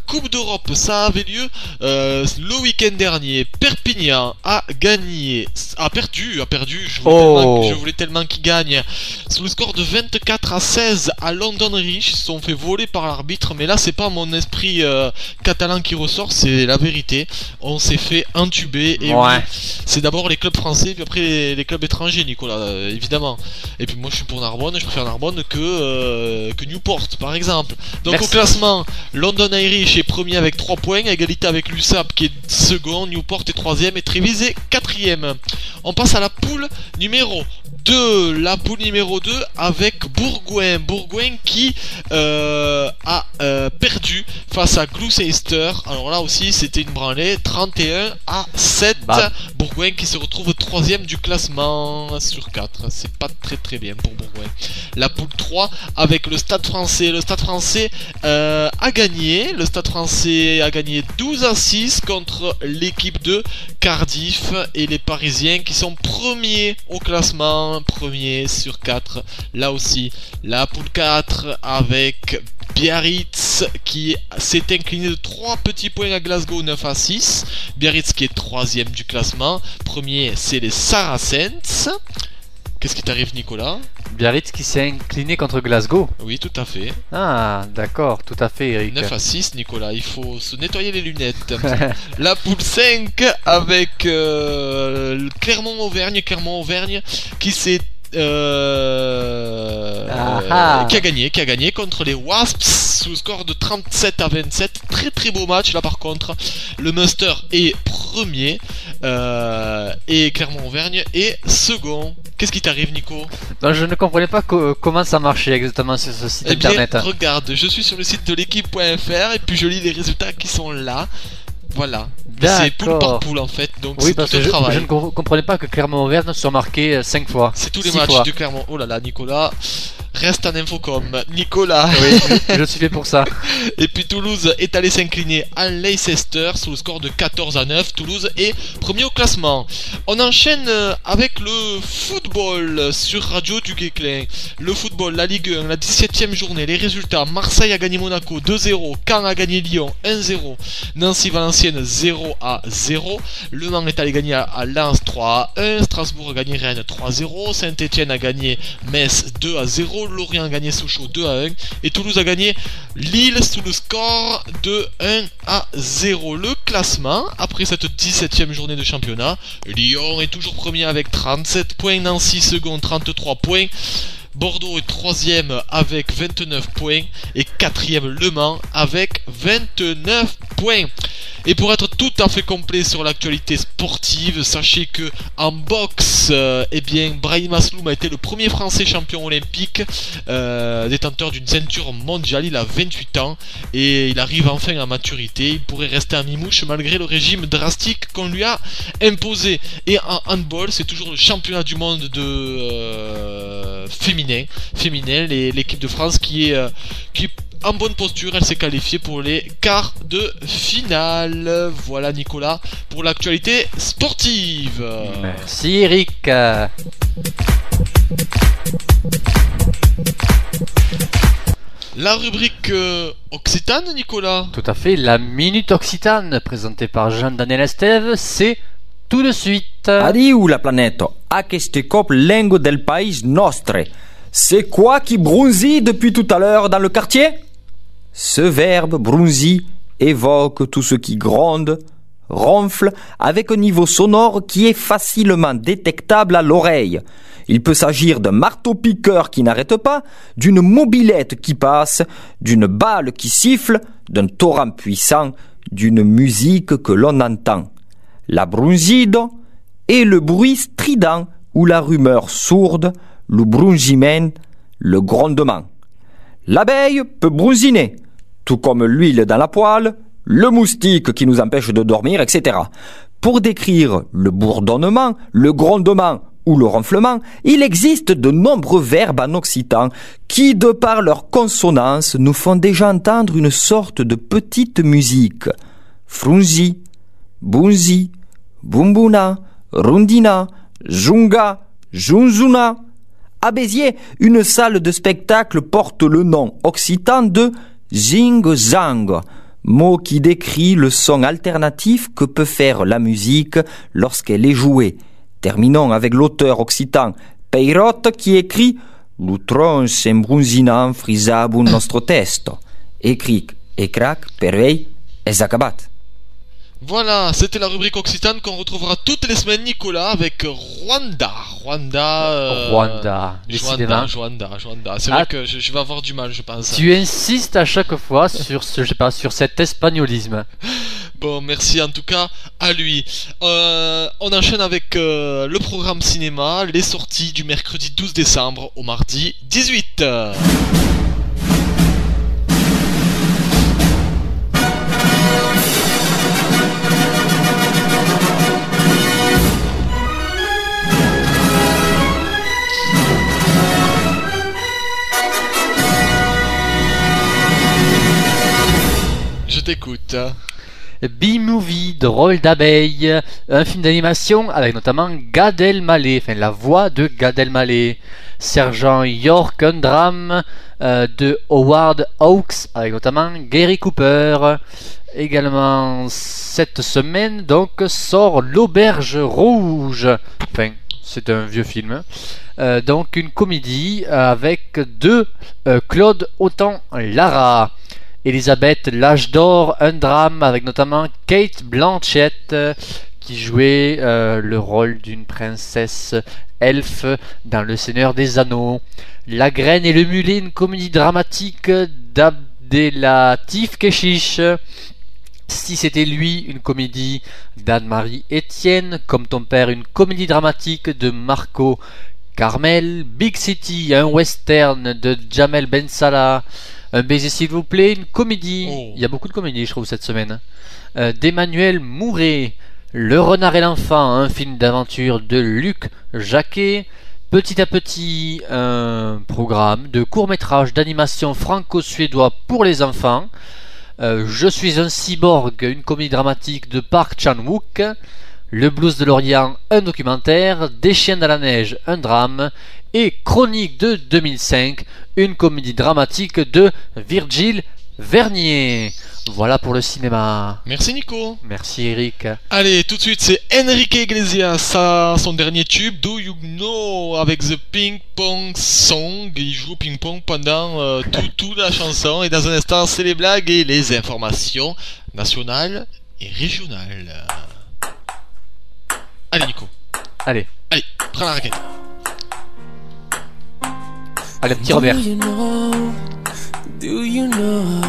Coupe d'Europe, ça avait lieu euh, le week-end dernier. Perpignan a gagné, a perdu, a perdu. Je voulais
Oh.
tellement, je voulais tellement qu'il gagne. Sous le score de vingt-quatre à seize à London Irish, ils se sont fait voler par l'arbitre. Mais là, c'est pas mon esprit euh, catalan qui ressort, c'est la vérité. On s'est fait entuber. Et
Ouais.
oui, c'est d'abord les clubs français, puis après les, les clubs étrangers, Nicolas, euh, évidemment. Et puis moi, je suis pour Narbonne, je préfère Narbonne que euh, que Newport, par exemple. Donc
Merci.
au classement, London Irish est premier avec trois points, à égalité avec l'U S A P qui est second, Newport est troisième et Trévise est quatrième. On passe à la poule numéro deux. La poule numéro deux avec Bourgoin. Bourgoin qui euh, a euh, perdu face à Gloucester. Alors là aussi, c'était une branlée, trente et un à sept.
Bah.
Bourgoin qui se retrouve troisième du classement sur quatre. C'est pas très très bien pour Bourgoin. La poule trois avec le Stade français. Le Stade français euh, a gagné. Le Stade français a gagné douze à six contre l'équipe de Cardiff et les Parisiens qui sont premiers au classement. Premiers sur quatre. Là aussi, la poule quatre avec Biarritz qui s'est incliné de trois petits points à Glasgow, neuf à six. Biarritz qui est troisième du classement. Premier, c'est les Saracens. Qu'est-ce qui t'arrive, Nicolas?
Biarritz qui s'est incliné contre Glasgow.
Oui, tout à fait.
Ah, d'accord, tout à fait, Eric.
neuf à six, Nicolas. Il faut se nettoyer les lunettes. La poule cinq avec euh, Clermont-Auvergne. Clermont-Auvergne qui s'est Euh,
Ah ah.
qui a gagné, qui a gagné contre les Wasps sous le score de trente-sept à vingt-sept. Très très beau match là par contre. Le Munster est premier euh, et Clermont-Auvergne est second. Qu'est-ce qui t'arrive, Nico?
Non, je ne comprenais pas co- comment ça marchait exactement sur ce site
Eh bien,
internet.
regarde, je suis sur le site de l'équipe point F R et puis je lis les résultats qui sont là. Voilà. C'est poule par
D'accord.
poule en fait, donc
Oui,
c'est
parce
tout
que
un
je,
travail.
je ne com- comprenais pas que Clermont-Auvergne soit marqué cinq fois.
C'est tous les
six
matchs
fois.
de Clermont. Oh là là, Nicolas, reste en infocom. Nicolas.
Oui, je, je suis fait pour ça.
Et puis Toulouse est allé s'incliner à Leicester sous le score de quatorze à neuf. Toulouse est premier au classement. On enchaîne avec le football sur Radio du Guesclin. Le football, la Ligue un, la dix-septième journée. Les résultats: Marseille a gagné Monaco deux zéro, Caen a gagné Lyon un zéro, Nancy-Valenciennes zéro à zéro, Le Mans est allé gagner à Lens trois à un, Strasbourg a gagné Rennes trois zéro, Saint-Etienne a gagné Metz deux à zéro, Lorient a gagné Sochaux deux à un et Toulouse a gagné Lille sous le score de un à zéro. Le classement, après cette dix-septième journée de championnat: Lyon est toujours premier avec trente-sept points, Nancy second trente-trois points, Bordeaux est troisième avec vingt-neuf points et quatrième Le Mans avec vingt-neuf points. Et pour être tout à fait complet sur l'actualité sportive, sachez que en boxe, euh, eh bien, Brahim Asloum a été le premier Français champion olympique, euh, détenteur d'une ceinture mondiale. Il a vingt-huit ans et il arrive enfin à maturité. Il pourrait rester à mi-mouche malgré le régime drastique qu'on lui a imposé. Et en handball, c'est toujours le championnat du monde de euh, féminin, féminin, les- l'équipe de France qui est, euh, qui est en bonne posture. Elle s'est qualifiée pour les quarts de finale. Voilà, Nicolas, pour l'actualité sportive.
Merci, Eric. Euh,
La rubrique euh, Occitane, Nicolas.
Tout à fait, la Minute Occitane, présentée par Jean-Daniel Estève, c'est tout de suite.
Adieu la planète, aceste cop lengo del país nostre. C'est quoi qui bronzit depuis tout à l'heure dans le quartier? Ce verbe bronzi évoque tout ce qui gronde, ronfle, avec un niveau sonore qui est facilement détectable à l'oreille. Il peut s'agir d'un marteau-piqueur qui n'arrête pas, d'une mobilette qui passe, d'une balle qui siffle, d'un torrent puissant, d'une musique que l'on entend. La brunzido est le bruit strident ou la rumeur sourde, le brungiment, le grondement. L'abeille peut brunziner, tout comme l'huile dans la poêle, le moustique qui nous empêche de dormir, et cetera. Pour décrire le bourdonnement, le grondement ou le ronflement, il existe de nombreux verbes en occitan qui, de par leur consonance, nous font déjà entendre une sorte de petite musique. Frunzi, bunzi, bumbuna, rundina, junga, junzuna. À Béziers, une salle de spectacle porte le nom occitan de Zing Zang. mot qui décrit le son alternatif que peut faire la musique lorsqu'elle est jouée. Terminons avec l'auteur occitan Peirot qui écrit « L'utron s'embrunzinant frisabun nostro testo ». Écrit et crac, pervei et zacabat.
Voilà, c'était la rubrique occitane qu'on retrouvera toutes les semaines, Nicolas, avec Rwanda. Rwanda. Euh,
Rwanda, décidément.
Rwanda, Rwanda. C'est
Ah,
vrai que je, je vais avoir du mal, je pense.
Tu insistes à chaque fois sur ce, je sais pas, sur cet espagnolisme.
Bon, merci en tout cas à lui. Euh, on enchaîne avec euh, le programme cinéma, les sorties du mercredi douze décembre au mardi dix-huit. Je t'écoute.
B-Movie, Drôle d'abeille, un film d'animation avec notamment Gad Elmaleh, enfin la voix de Gad Elmaleh. Sergent York, un drame euh, de Howard Hawks avec notamment Gary Cooper. Également cette semaine donc sort L'Auberge Rouge. Enfin, c'est un vieux film. Euh, donc une comédie avec deux euh, Claude Autant-Lara. Elisabeth, l'âge d'or, un drame avec notamment Kate Blanchett euh, qui jouait euh, le rôle d'une princesse elfe dans Le Seigneur des Anneaux. La Graine et le Mulet, une comédie dramatique d'Abdelatif Kechiche. Si c'était lui, une comédie d'Anne-Marie Etienne. Comme ton père, une comédie dramatique de Marco Carmel. Big City, un western de Jamel Ben Salah. Un baiser s'il vous plaît, une comédie. Oh. Il y a beaucoup de comédies je trouve cette semaine. Euh, D'Emmanuel Mouret. Le Renard et l'Enfant, un film d'aventure de Luc Jacquet. Petit à petit, un programme de court-métrage d'animation franco-suédois pour les enfants. Euh, Je suis un cyborg, une comédie dramatique de Park Chan-wook. Le Blues de l'Orient, un documentaire. Des Chiens dans la neige, un drame. Et Chronique de deux mille cinq, une comédie dramatique de Virgile Vernier. Voilà pour le cinéma.
Merci Nico.
Merci Eric.
Allez, tout de suite c'est Enrique Iglesias, à son dernier tube, Do You Know, avec The Ping Pong Song. Il joue au ping pong pendant euh, tout, toute la chanson. Et dans un instant c'est les blagues et les informations nationales et régionales. Allez Nico.
Allez.
Allez, prends la raquette.
Allez, petit Robert.
Do you know? Do you know?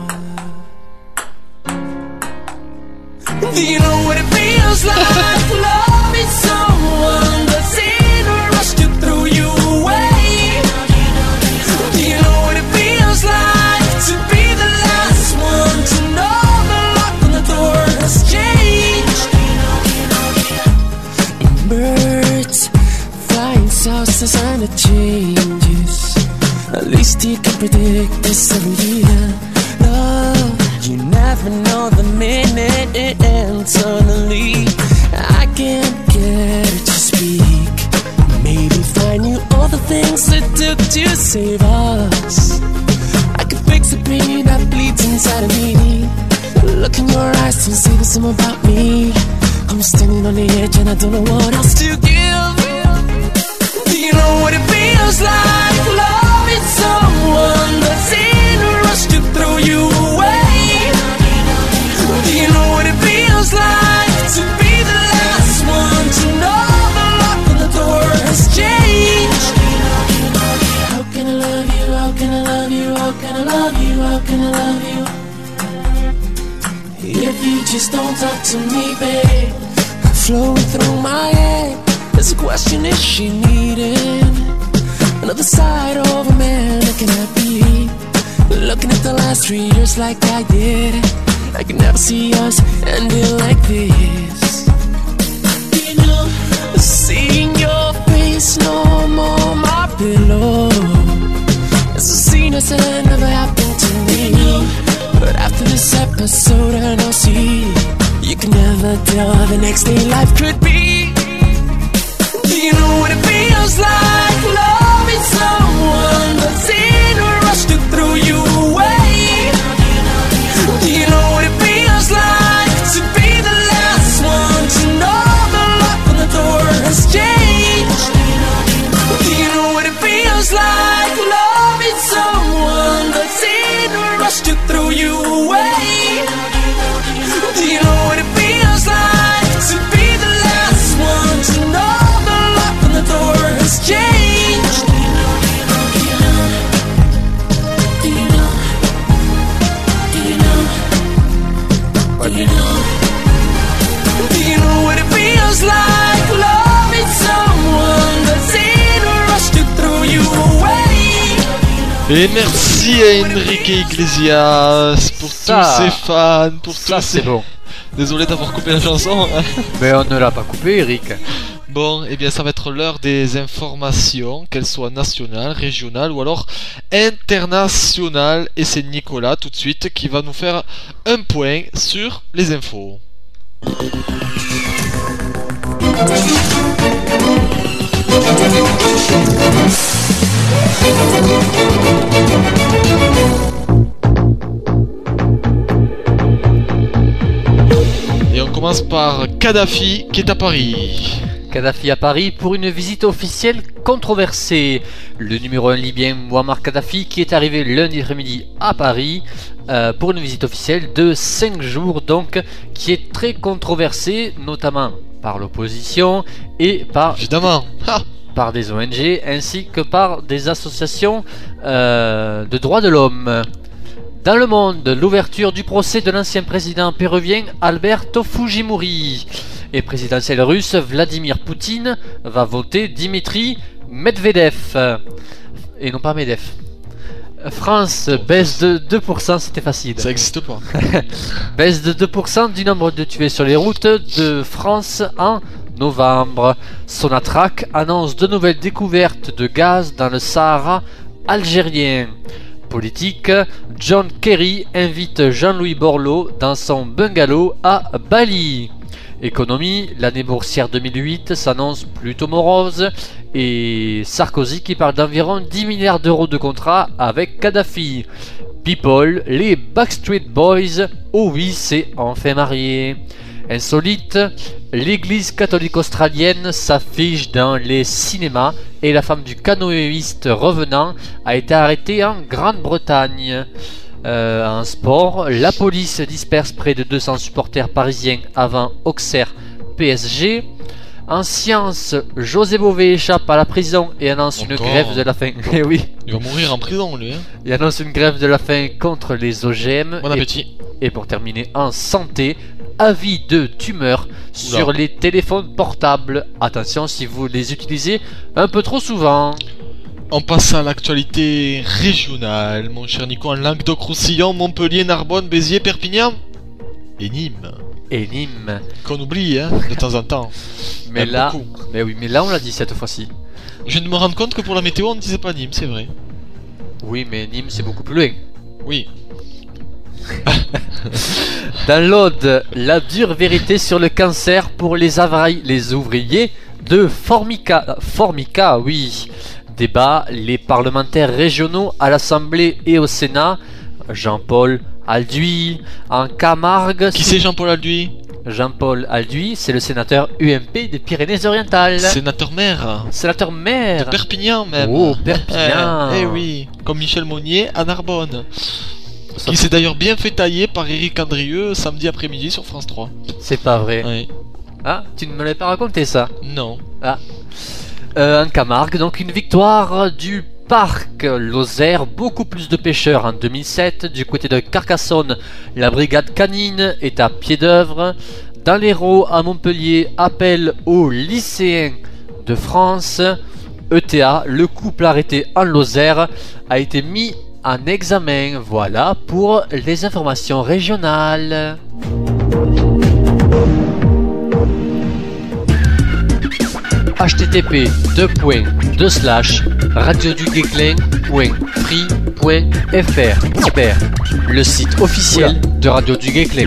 Do you know what it feels like to love is someone that's in a rush to throw you away? Do you know what it feels like to be the last one to know the lock on the door has changed? Birds flying saucers and it changes. At least you can predict this every year. Love, you never know the minute it ends. Suddenly, I can't get it to speak. Maybe find you all the things it took to save us. I could fix the pain that bleeds inside of me. Look in your eyes to say the same about me. I'm standing on the edge and I don't know what else to give. Do you know what it feels like? Love is someone that's in a rush to throw you away. Do you know what it feels like to be the last one to know the lock on the door has changed? How can I love you? How can I love you? How can I love you? How can I love you? If you just don't talk to me, babe. Flowing through my head, there's a question, is she needing another side of a man that cannot be? Looking at the last three years like I did, I can never see us ending like this. You know, seeing your face no more my pillow. It's a scene that said never happened to me. But after this episode and I'll see, you can never tell how the next day life could be. Do you know what it feels like? Love is someone that's in a rush to throw you away. Do you know what
Et merci à Enrique Iglesias pour
Ça,
tous ses fans, pour
Ça
tous
c'est
ses...
bon.
Désolé d'avoir coupé la chanson.
Mais on ne l'a pas coupé, Eric.
Bon, et bien ça va être l'heure des informations, qu'elles soient nationales, régionales ou alors internationales. Et c'est Nicolas tout de suite qui va nous faire un point sur les infos. Et on commence par Kadhafi qui est à Paris.
Kadhafi à Paris pour une visite officielle controversée. Le numéro un libyen Muammar Kadhafi qui est arrivé lundi après-midi à Paris euh, pour une visite officielle de cinq jours donc, qui est très controversée notamment par l'opposition et par,
Évidemment. Ah.
par des O N G ainsi que par des associations euh, de droits de l'homme. Dans le monde, l'ouverture du procès de l'ancien président péruvien Alberto Fujimori. Et présidentiel russe Vladimir Poutine va voter Dimitri Medvedev. Et non pas Medvedev. France baisse de deux pour cent, c'était facile.
Ça existe pas.
Baisse de deux pour cent du nombre de tués sur les routes de France en novembre. Sonatrach annonce de nouvelles découvertes de gaz dans le Sahara algérien. Politique, John Kerry invite Jean-Louis Borloo dans son bungalow à Bali. Économie, l'année boursière deux mille huit s'annonce plutôt morose et Sarkozy qui parle d'environ dix milliards d'euros de contrats avec Kadhafi. People, les Backstreet Boys, oh oui c'est enfin marié. Insolite, l'église catholique australienne s'affiche dans les cinémas et la femme du canoëiste revenant a été arrêtée en Grande-Bretagne. Euh, en sport, la police disperse près de deux cents supporters parisiens avant Auxerre P S G. En sciences, José Bové échappe à la prison et annonce
Encore.
une grève de la faim. Eh oui,
Il va mourir en prison lui. Hein.
il annonce une grève de la faim contre les O G M.
Bon
Et-
appétit.
Et pour terminer, en santé, avis de tumeur sur
Oula.
les téléphones portables. Attention si vous les utilisez un peu trop souvent.
On passe à l'actualité régionale, mon cher Nico, en Languedoc-Roussillon, Montpellier, Narbonne, Béziers, Perpignan et Nîmes.
Et Nîmes.
Qu'on oublie, hein, de temps en temps.
Mais
Même
là,
beaucoup.
mais oui, mais là on l'a dit cette fois-ci.
Je viens de me rendre compte que pour la météo, on ne disait pas Nîmes, c'est vrai.
Oui, mais Nîmes c'est beaucoup plus loin.
Oui.
Dans l'Aude, la dure vérité sur le cancer pour les, avrailles- les ouvriers de Formica. Formica, oui. Débat, les parlementaires régionaux à l'Assemblée et au Sénat. Jean-Paul Alduy, en Camargue.
Qui c'est Jean-Paul Alduy?
Jean-Paul Alduy, c'est le sénateur U M P des Pyrénées-Orientales.
Sénateur maire.
Sénateur maire.
Perpignan même.
Oh, Perpignan.
Eh, eh oui, comme Michel Monnier à Narbonne. Qui s'est d'ailleurs bien fait tailler par Éric Andrieux samedi après-midi sur France trois.
C'est pas vrai.
Oui.
Ah, tu ne me l'avais pas raconté ça.
Non.
Ah. Euh, en Camargue, donc une victoire du parc Lozère, beaucoup plus de pêcheurs en deux mille sept. Du côté de Carcassonne, la brigade canine est à pied d'œuvre. Dans l'Hérault, à Montpellier, appel aux lycéens de France. E T A, le couple arrêté en Lozère, a été mis en examen. Voilà pour les informations régionales. H T T P deux points deux slash radio du guesclin point free point f r, le site officiel de Radio du Guesclin.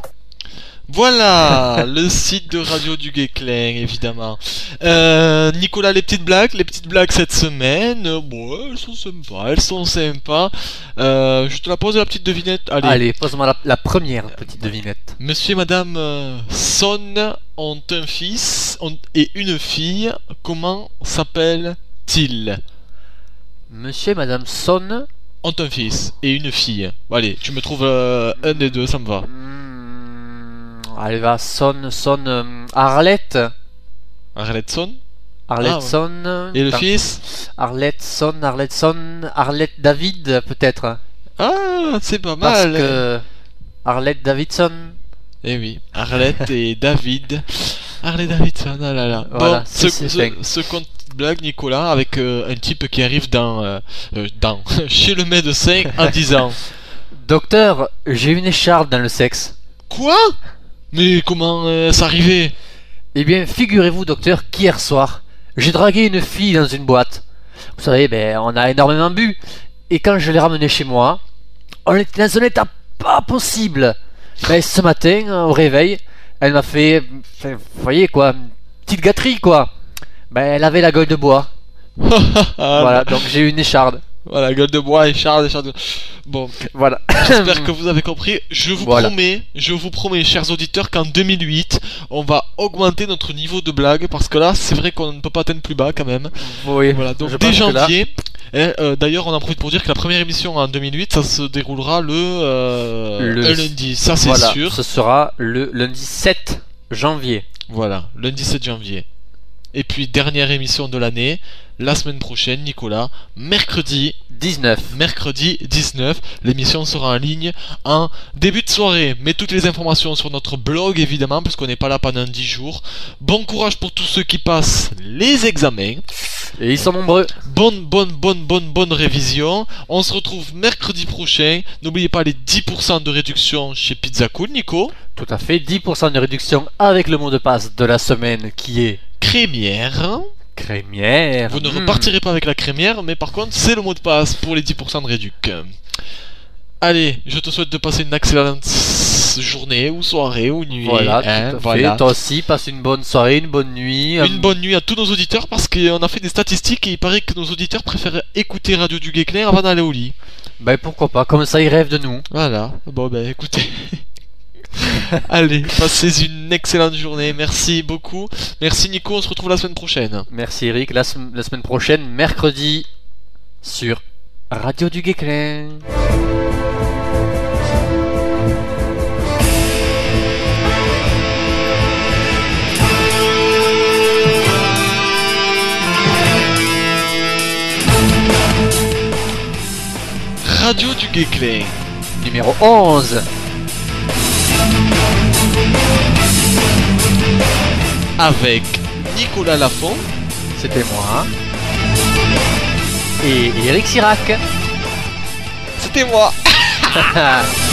Voilà, le site de Radio du Guesclin, évidemment. Euh, Nicolas, les petites blagues, les petites blagues cette semaine, euh, bon, elles sont sympas, elles sont sympas. Euh, je te la pose la petite devinette. Allez.
Allez, pose-moi la, la première petite devinette.
Monsieur et Madame euh, Son ont un fils ont- et une fille. Comment s'appellent-ils?
Monsieur et Madame Son.
Ont un fils et une fille. Bon, allez, tu me trouves euh, un des deux, ça me va.
Hmm, allez, va, Son, Son. euh, Arlette.
Arlette Son.
Arlette
Ah, ouais.
Son.
Et le
Attends.
fils?
Arlette Son, Arlette Son. Arlette David, peut-être.
Ah, c'est pas
Parce
mal.
que. Arlette Davidson.
Eh oui, Arlette et David. Arlette Davidson, ah là là.
Voilà,
Bon,
c'est-
ce,
c'est
ce-
fin.
ce qu'on petite blague, Nicolas, avec euh, un type qui arrive dans, euh, euh, dans chez le médecin en disant
Docteur, j'ai une écharpe dans le sexe.
Quoi? Mais comment euh, ça arrivait?
Eh bien, figurez-vous, docteur, qu'hier soir, j'ai dragué une fille dans une boîte. Vous savez, ben, on a énormément bu. Et quand je l'ai ramenée chez moi, on était dans un état pas possible. Ben, ce matin, au réveil, elle m'a fait, enfin, vous voyez quoi, une petite gâterie quoi. Ben, elle avait la gueule de bois. Voilà, donc j'ai eu une écharde.
Voilà, gueule de bois, écharde, écharde. Bon,
Voilà.
j'espère que vous avez compris. Je vous
Voilà.
promets, je vous promets, chers auditeurs, qu'en deux mille huit, on va augmenter notre niveau de blague parce que là, c'est vrai qu'on ne peut pas atteindre plus bas quand même.
Oui,
Voilà, donc
je
dès
pense que là-
janvier. Et, euh, d'ailleurs, on en profite pour dire que la première émission en deux mille huit, ça se déroulera le, euh,
Le-
un lundi. Ça, c'est
voilà,
sûr.
ce sera le lundi sept janvier.
Voilà, lundi sept janvier. Et puis, dernière émission de l'année, la semaine prochaine, Nicolas, mercredi,
dix-neuf.
mercredi dix-neuf. L'émission sera en ligne en début de soirée. Mais toutes les informations sur notre blog, évidemment, parce qu'on n'est pas là pendant dix jours. Bon courage pour tous ceux qui passent les examens.
Et ils sont nombreux.
Bonne, bonne, bonne, bonne, bonne révision. On se retrouve mercredi prochain. N'oubliez pas les dix pour cent de réduction chez Pizza Cool, Nico.
Tout à fait, dix pour cent de réduction avec le mot de passe de la semaine qui est
Crémière.
crémière.
Vous ne
Hmm.
repartirez pas avec la crémière, mais par contre, c'est le mot de passe pour les dix pour cent de réduc. Allez, je te souhaite de passer une excellente journée, ou soirée, ou nuit.
Voilà,
hein,
tout à
voilà.
fait. Toi aussi, passe une bonne soirée, une bonne nuit.
Une bonne nuit à tous nos auditeurs, parce qu'on a fait des statistiques et il paraît que nos auditeurs préfèrent écouter Radio du Guesclin avant d'aller au lit.
Ben pourquoi pas, comme ça ils rêvent de nous.
Voilà, bon ben écoutez. Allez, passez une excellente journée, merci beaucoup. Merci Nico, on se retrouve la semaine prochaine.
Merci Eric, la, sem- la semaine prochaine, mercredi, sur Radio du Guesclin.
Radio du Guesclin.
Numéro onze.
Avec Nicolas Lafont.
C'était moi. Et Eric Sirac.
C'était moi.